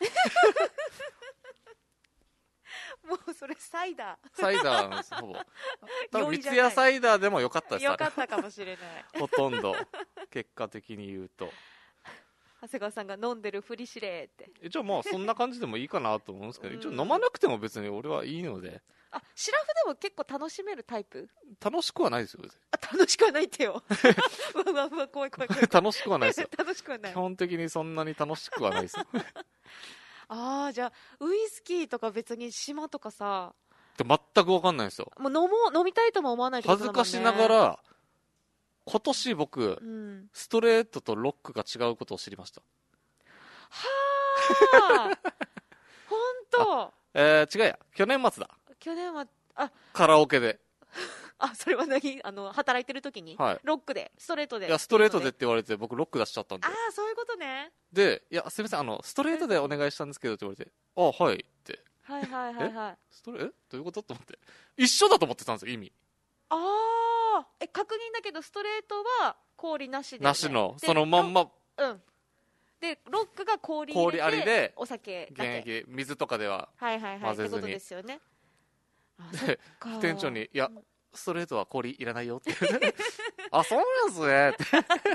[SPEAKER 2] もうそれサイダ
[SPEAKER 1] ーなんです、ほぼ。多分三ツ矢サイダーでもよかったです。
[SPEAKER 2] よかったかもしれない
[SPEAKER 1] ほとんど結果的に言うと
[SPEAKER 2] 長谷川さんが飲んでるふりしれって。
[SPEAKER 1] 一応そんな感じでもいいかなと思うんですけど、一応飲まなくても別に俺はいいので。
[SPEAKER 2] シラフでも結構楽しめるタイプ？
[SPEAKER 1] 楽しくはないですよ。
[SPEAKER 2] 楽しくはないってよ怖い
[SPEAKER 1] 楽しくはないですよ
[SPEAKER 2] 楽しくはない。
[SPEAKER 1] 基本的にそんなに楽しくはないですよ
[SPEAKER 2] じゃあウイスキーとか別に島とかさ
[SPEAKER 1] 全く分かんないですよ。
[SPEAKER 2] もう飲みたいとも思わないってことだもんね。
[SPEAKER 1] 恥ずかしながら今年僕、ストレートとロックが違うことを知りました。
[SPEAKER 2] はあ本当。
[SPEAKER 1] 違うや、去年末だ。カラオケで
[SPEAKER 2] それは働いてる時に、ロックでストレートで、
[SPEAKER 1] いやストレートでって言われて僕ロック出しちゃったんで。
[SPEAKER 2] そういうことね。
[SPEAKER 1] で、いやすみませんストレートでお願いしたんですけどって言われて、はいってストレどういうことと思って、一緒だと思ってたんですよ、意味。
[SPEAKER 2] 確認だけどストレートは氷なしで、
[SPEAKER 1] なしのそのまんま。
[SPEAKER 2] でロックが氷
[SPEAKER 1] ありで
[SPEAKER 2] お酒
[SPEAKER 1] だけ、現役水とかでは混ぜずに、ってこと
[SPEAKER 2] ですよね。
[SPEAKER 1] で店長に、いやストレートは氷いらないよってそうなんですねって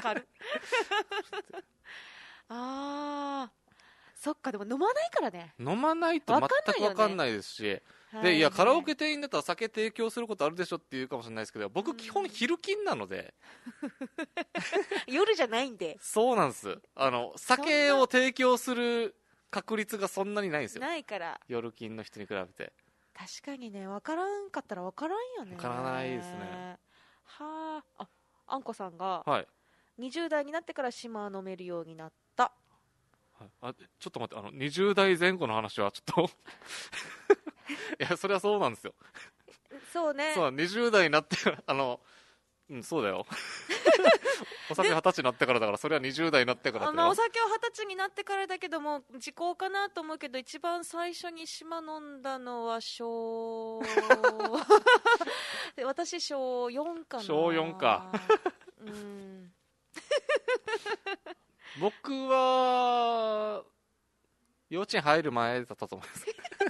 [SPEAKER 2] そっか。でも飲まないからね。
[SPEAKER 1] 飲まないと全く分かんないですし、でいやカラオケ店員だったら酒提供することあるでしょって言うかもしれないですけど、僕基本昼勤なので
[SPEAKER 2] 夜じゃないんで。
[SPEAKER 1] そうなんです。酒を提供する確率がそんなにないんですよ。
[SPEAKER 2] ないから
[SPEAKER 1] 夜勤の人に比べて。
[SPEAKER 2] 確かにね、分からんかったら分からんよね。
[SPEAKER 1] 分からないですね。
[SPEAKER 2] あんこさんが、20代になってから島飲めるようになった。
[SPEAKER 1] ちょっと待って、20代前後の話はちょっといやそれはそうなんですよ。
[SPEAKER 2] そうね。
[SPEAKER 1] そう、20代になってそうだよお酒20歳になってからだから、それは20代になってからだよ。
[SPEAKER 2] お酒は20歳になってからだけども、時効かなと思うけど、一番最初に島飲んだのは私小4かな。
[SPEAKER 1] 小4か僕は幼稚園入る前だったと思います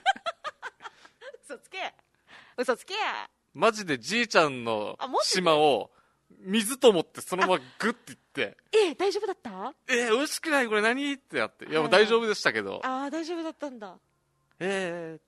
[SPEAKER 2] 嘘つけ
[SPEAKER 1] マジでじいちゃんの島を水と思ってそのままグッていって
[SPEAKER 2] 大丈夫だった？
[SPEAKER 1] 美味しくないこれ何ってやって、いやもう大丈夫でしたけど、
[SPEAKER 2] 大丈夫だったんだ。
[SPEAKER 1] って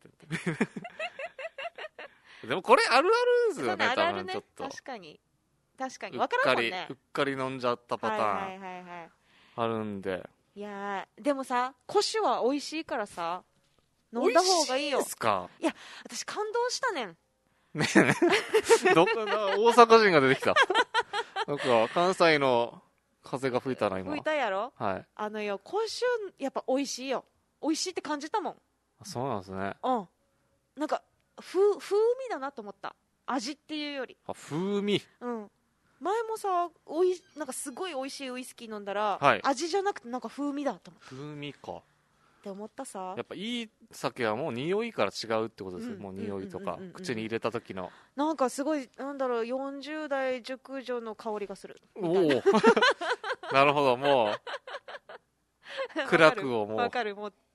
[SPEAKER 1] でもこれあるあるですよね。多分ちょっと
[SPEAKER 2] 確かに分からんもんね。
[SPEAKER 1] うっかり飲んじゃったパターンあるんで。
[SPEAKER 2] いやでもさ、古酒は美味しいからさ飲んだ方がいいよ。
[SPEAKER 1] 美味しいですか？
[SPEAKER 2] いや私感動したねん
[SPEAKER 1] どこだ、大阪人が出てきたなんか関西の風が吹いたな今。
[SPEAKER 2] 吹いたやろ。
[SPEAKER 1] 古
[SPEAKER 2] 酒やっぱ美味しいよ。美味しいって感じたもん。
[SPEAKER 1] そうなんですね。
[SPEAKER 2] なんか風味だなと思った。味っていうより
[SPEAKER 1] 風味。
[SPEAKER 2] 前もさなんかすごい美味しいウイスキー飲んだら、味じゃなくてなんか風味だと思った。
[SPEAKER 1] 風味か
[SPEAKER 2] って思ったさ。
[SPEAKER 1] やっぱいい酒はもう匂いから違うってことですよ。もう匂いとか口に入れた時の
[SPEAKER 2] なんかすごい40代熟女の香りがする。
[SPEAKER 1] なるほど、もうクラクをもう
[SPEAKER 2] 分かる。もう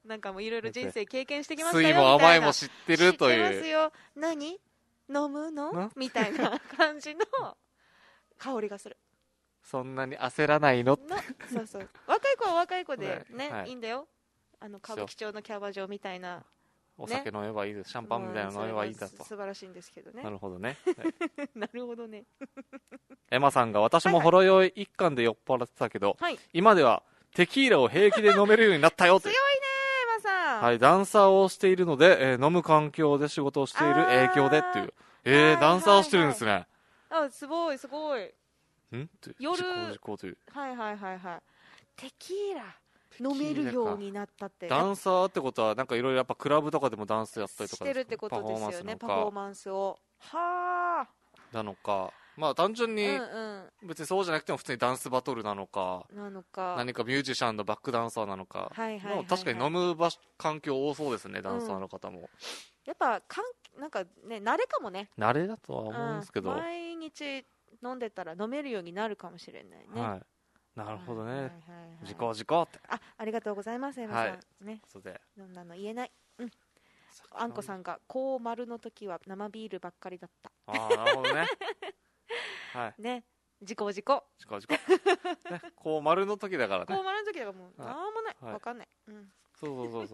[SPEAKER 2] なんかもういろいろ人生経験してきましたよみたいな。
[SPEAKER 1] 酸いも甘いも知ってるという。
[SPEAKER 2] 知ってますよ。何飲むのみたいな感じの香りがする。
[SPEAKER 1] そんなに焦らないの
[SPEAKER 2] そうそう。若い子は若い子でね、いいんだよ。歌舞伎町のキャバ嬢みたいな。
[SPEAKER 1] お酒飲めばいいです。シャンパンみたいなの飲めばいいんだと。
[SPEAKER 2] 素晴らしいんですけどね。
[SPEAKER 1] なるほどね。
[SPEAKER 2] なるほどね。
[SPEAKER 1] エマさんが私もほろ酔い一貫で酔っ払ってたけど、今ではテキーラを平気で飲めるようになったよって。
[SPEAKER 2] 強いね、エマさん。
[SPEAKER 1] はい、ダンサーをしているので、飲む環境で仕事をしている影響でっていう。ダンサーをしてるんですね。
[SPEAKER 2] あ、すごいすごい。夜
[SPEAKER 1] 時効という。
[SPEAKER 2] はいはいはいはい。テキーラ飲めるようになったって。
[SPEAKER 1] ダンサーってことはなんかいろいろやっぱクラブとかでもダンスやったりとか
[SPEAKER 2] してるってことですよね。パフォーマンスを。はあ。
[SPEAKER 1] なのか、まあ単純に別にそうじゃなくても普通にダンスバトルなのか、何かミュージシャンのバックダンサーなのか。確かに飲む環境多そうですね、ダンサーの方も。
[SPEAKER 2] やっぱなんかね、慣れかもね。
[SPEAKER 1] 慣れだとは思うんですけど、
[SPEAKER 2] 毎日飲んでたら飲めるようになるかもしれないね。
[SPEAKER 1] はい、なるほどね。時効って。
[SPEAKER 2] ありがとうございます、エマさん。ね。そんなの言えない。あんこさんがこう丸の時は生ビールばっかりだった。
[SPEAKER 1] なるほどね。
[SPEAKER 2] はい。ね。時効。ね、
[SPEAKER 1] こう丸の時だからね。
[SPEAKER 2] こう丸の時だからもうなんもない。わかんない。
[SPEAKER 1] そう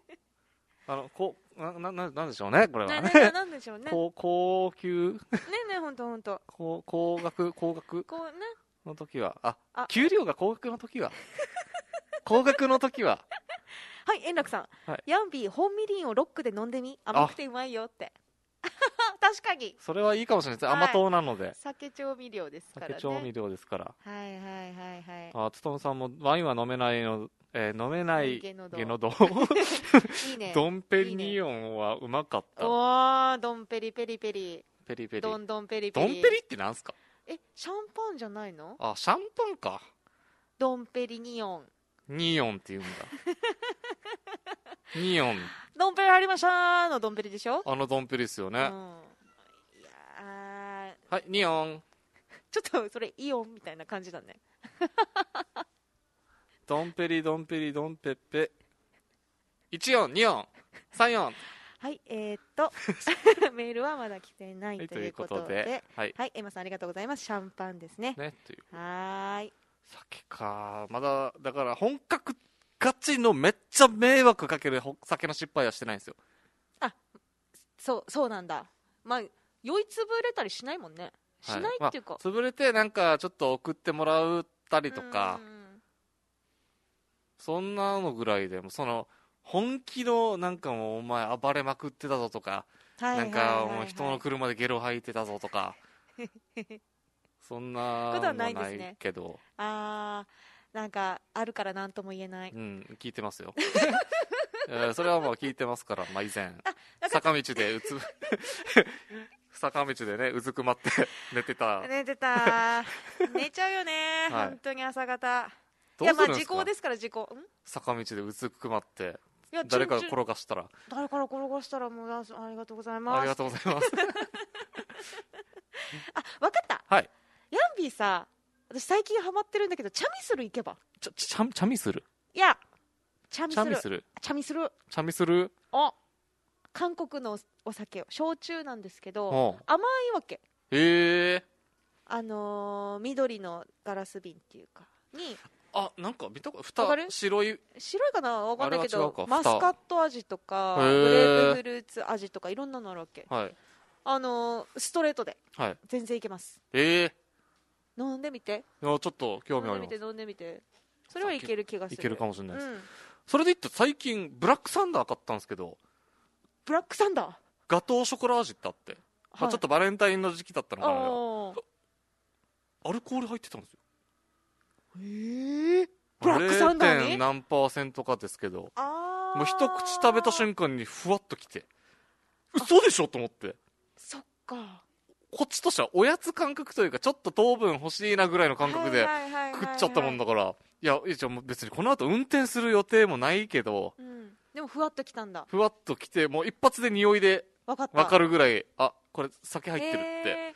[SPEAKER 1] なんでしょうね、これはね。
[SPEAKER 2] なんでしょうね。
[SPEAKER 1] 高級。
[SPEAKER 2] ね、ほんと。
[SPEAKER 1] 高額
[SPEAKER 2] こうね。
[SPEAKER 1] の時は、給料が高額の時は。高額の時は。
[SPEAKER 2] はい、円楽さん。ヤンビー本みりんをロックで飲んでみ、甘くてうまいよって。確かに。
[SPEAKER 1] それはいいかもしれないです。甘党なので。
[SPEAKER 2] 酒調味料ですからね。
[SPEAKER 1] 酒調味料ですから。
[SPEAKER 2] はい。
[SPEAKER 1] つとむさんもワインは飲めないの、飲めないゲノド。
[SPEAKER 2] いいね。
[SPEAKER 1] ドンペリニオンはうまかった。
[SPEAKER 2] おー、ドンペリペリペリ。ドンペリペリ。
[SPEAKER 1] ドンペリってなんすか？
[SPEAKER 2] シャンパンじゃないの？
[SPEAKER 1] シャンパンか。
[SPEAKER 2] ドンペリニオン。
[SPEAKER 1] ニオンって言うんだ。ニオン。
[SPEAKER 2] ドンペリありましたーのドンペリでしょ？
[SPEAKER 1] ドンペリですよね。はい、ニオン。
[SPEAKER 2] ちょっとそれイオンみたいな感じだね。
[SPEAKER 1] ドンペリドンペッペ。1音、2音、3音。
[SPEAKER 2] はい、メールはまだ来てないということで、はい、エマさんありがとうございます。シャンパンですね。はい。
[SPEAKER 1] 酒か、まだだから本格ガチのめっちゃ迷惑かける酒の失敗はしてないんですよ。
[SPEAKER 2] そうなんだ。まあ酔いつぶれたりしないもんね。しないっていうか、
[SPEAKER 1] 潰れてなんかちょっと送ってもらったりとか、そんなのぐらいでも本気のなんかもうお前暴れまくってたぞとか、なんかもう人の車でゲロ吐いてたぞとか、そんなのはないけど、
[SPEAKER 2] なんかあるから何とも言えない。
[SPEAKER 1] 聞いてますよ。それはもう聞いてますから、以前坂道でね、うずくまって寝てた。
[SPEAKER 2] 寝ちゃうよね、本当に朝方。いや、時効ですから。
[SPEAKER 1] 坂道でうずくまって誰かが転がしたら
[SPEAKER 2] もうありがとうございます。
[SPEAKER 1] ありがとうございます。
[SPEAKER 2] わかった。
[SPEAKER 1] はい。
[SPEAKER 2] ヤンビーさ、私最近ハマってるんだけど、チャミスル行けば。
[SPEAKER 1] チャミスル。
[SPEAKER 2] いや、
[SPEAKER 1] チャミスル。
[SPEAKER 2] 韓国のお酒を、焼酎なんですけど、甘いわけ。緑のガラス瓶っていうかに。
[SPEAKER 1] なんか見たこと白い
[SPEAKER 2] かな、わかんないけど、マスカット味とかグレープフルーツ味とかいろんなのあるわけ。ストレートで全然いけます。飲んでみて。
[SPEAKER 1] ちょっと興味あります。
[SPEAKER 2] 飲んでみて。それはいける気がする。
[SPEAKER 1] いけるかもしれないです。それで言って最近ブラックサンダー買ったんですけど。
[SPEAKER 2] ブラックサンダー
[SPEAKER 1] ガトーショコラ味ってあって、ちょっとバレンタインの時期だったのかな。アルコール入ってたんですよ。
[SPEAKER 2] ブラックサンダーに
[SPEAKER 1] 0. 何%かですけど、もう一口食べた瞬間にふわっときて、嘘でしょと思って。
[SPEAKER 2] そっか。
[SPEAKER 1] こっちとしてはおやつ感覚というか、ちょっと糖分欲しいなぐらいの感覚で食っちゃったもんだから、いや別にこの後運転する予定もないけど、
[SPEAKER 2] でもふわっときたんだ。
[SPEAKER 1] ふわっときて、もう一発で匂いで分かるぐらい、これ酒入ってるって。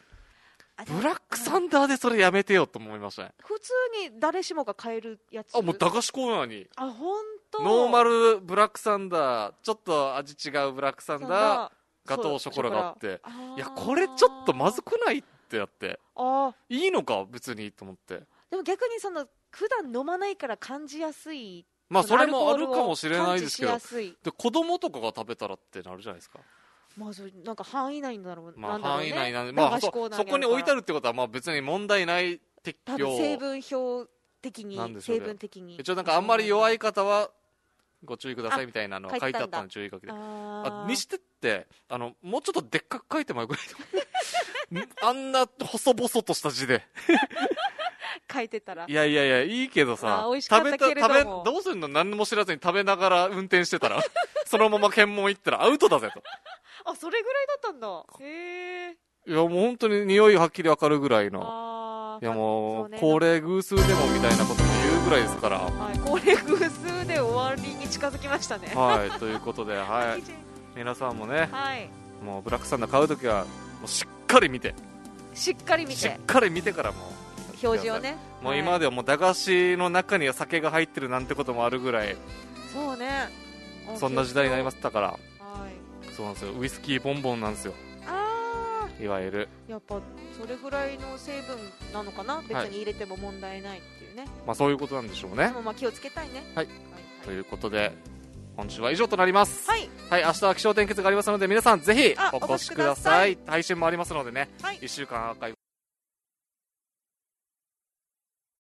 [SPEAKER 1] ブラックサンダーでそれやめてよと思いましたね。
[SPEAKER 2] 普通に誰しもが買えるやつ。
[SPEAKER 1] もう駄菓子コーナーに。
[SPEAKER 2] 本当
[SPEAKER 1] ノーマルブラックサンダー、ちょっと味違うブラックサンダー、ガトーショコラがあって、いやこれちょっとまずくないってやって、いいのか別にと思って。
[SPEAKER 2] でも逆にその普段飲まないから感じやすい、
[SPEAKER 1] まあそれもあるかもしれないですけど、で子供とかが食べたらってなるじゃないですか。
[SPEAKER 2] まあ、なんか範囲内だろう、
[SPEAKER 1] まあ、範囲内なんで、まあ、そこに置いてあるってことはまあ別に問題ない適用、
[SPEAKER 2] 成分表的になんでしょうね、成分的に
[SPEAKER 1] 一応なんかあんまり弱い方はご注意くださいみたいなのが書いてあったの、注意書きで。にしてってもうちょっとでっかく書いてもよくないあんな細々とした字で
[SPEAKER 2] 書いてたら、
[SPEAKER 1] いやいいけどさ、
[SPEAKER 2] 美味しかったけれども
[SPEAKER 1] どうするの、何も知らずに食べながら運転してたらそのまま検問行ったらアウトだぜと。
[SPEAKER 2] それぐらいだったんだ。へえ。
[SPEAKER 1] いやもう本当に匂いはっきりわかるぐらいの、いやもう高齢偶数でもみたいなことも言うぐらいですから、
[SPEAKER 2] はい、高齢偶数で終わりに近づきましたね。
[SPEAKER 1] はいということで、はい、皆さんもね、
[SPEAKER 2] はい、
[SPEAKER 1] もうブラックサンダー買うときはもうしっかり見てからもう
[SPEAKER 2] 表示をね、
[SPEAKER 1] もう今まではもう駄菓子の中には酒が入ってるなんてこともあるぐらい、
[SPEAKER 2] そうね、
[SPEAKER 1] そんな時代になりましたから、
[SPEAKER 2] はい、
[SPEAKER 1] そうなんですよ、ウイスキーボンボンなんですよ、いわゆる。
[SPEAKER 2] やっぱそれぐらいの成分なのかな、別に入れても問題ないっていうね、
[SPEAKER 1] まあそういうことなんでしょうね。
[SPEAKER 2] でもまあ気をつけたいね。
[SPEAKER 1] はい、ということで今週は以上となります。
[SPEAKER 2] はい、
[SPEAKER 1] はい、明日は気象点結がありますので皆さんぜひお越しください。配信もありますのでね、1週間アーカイブ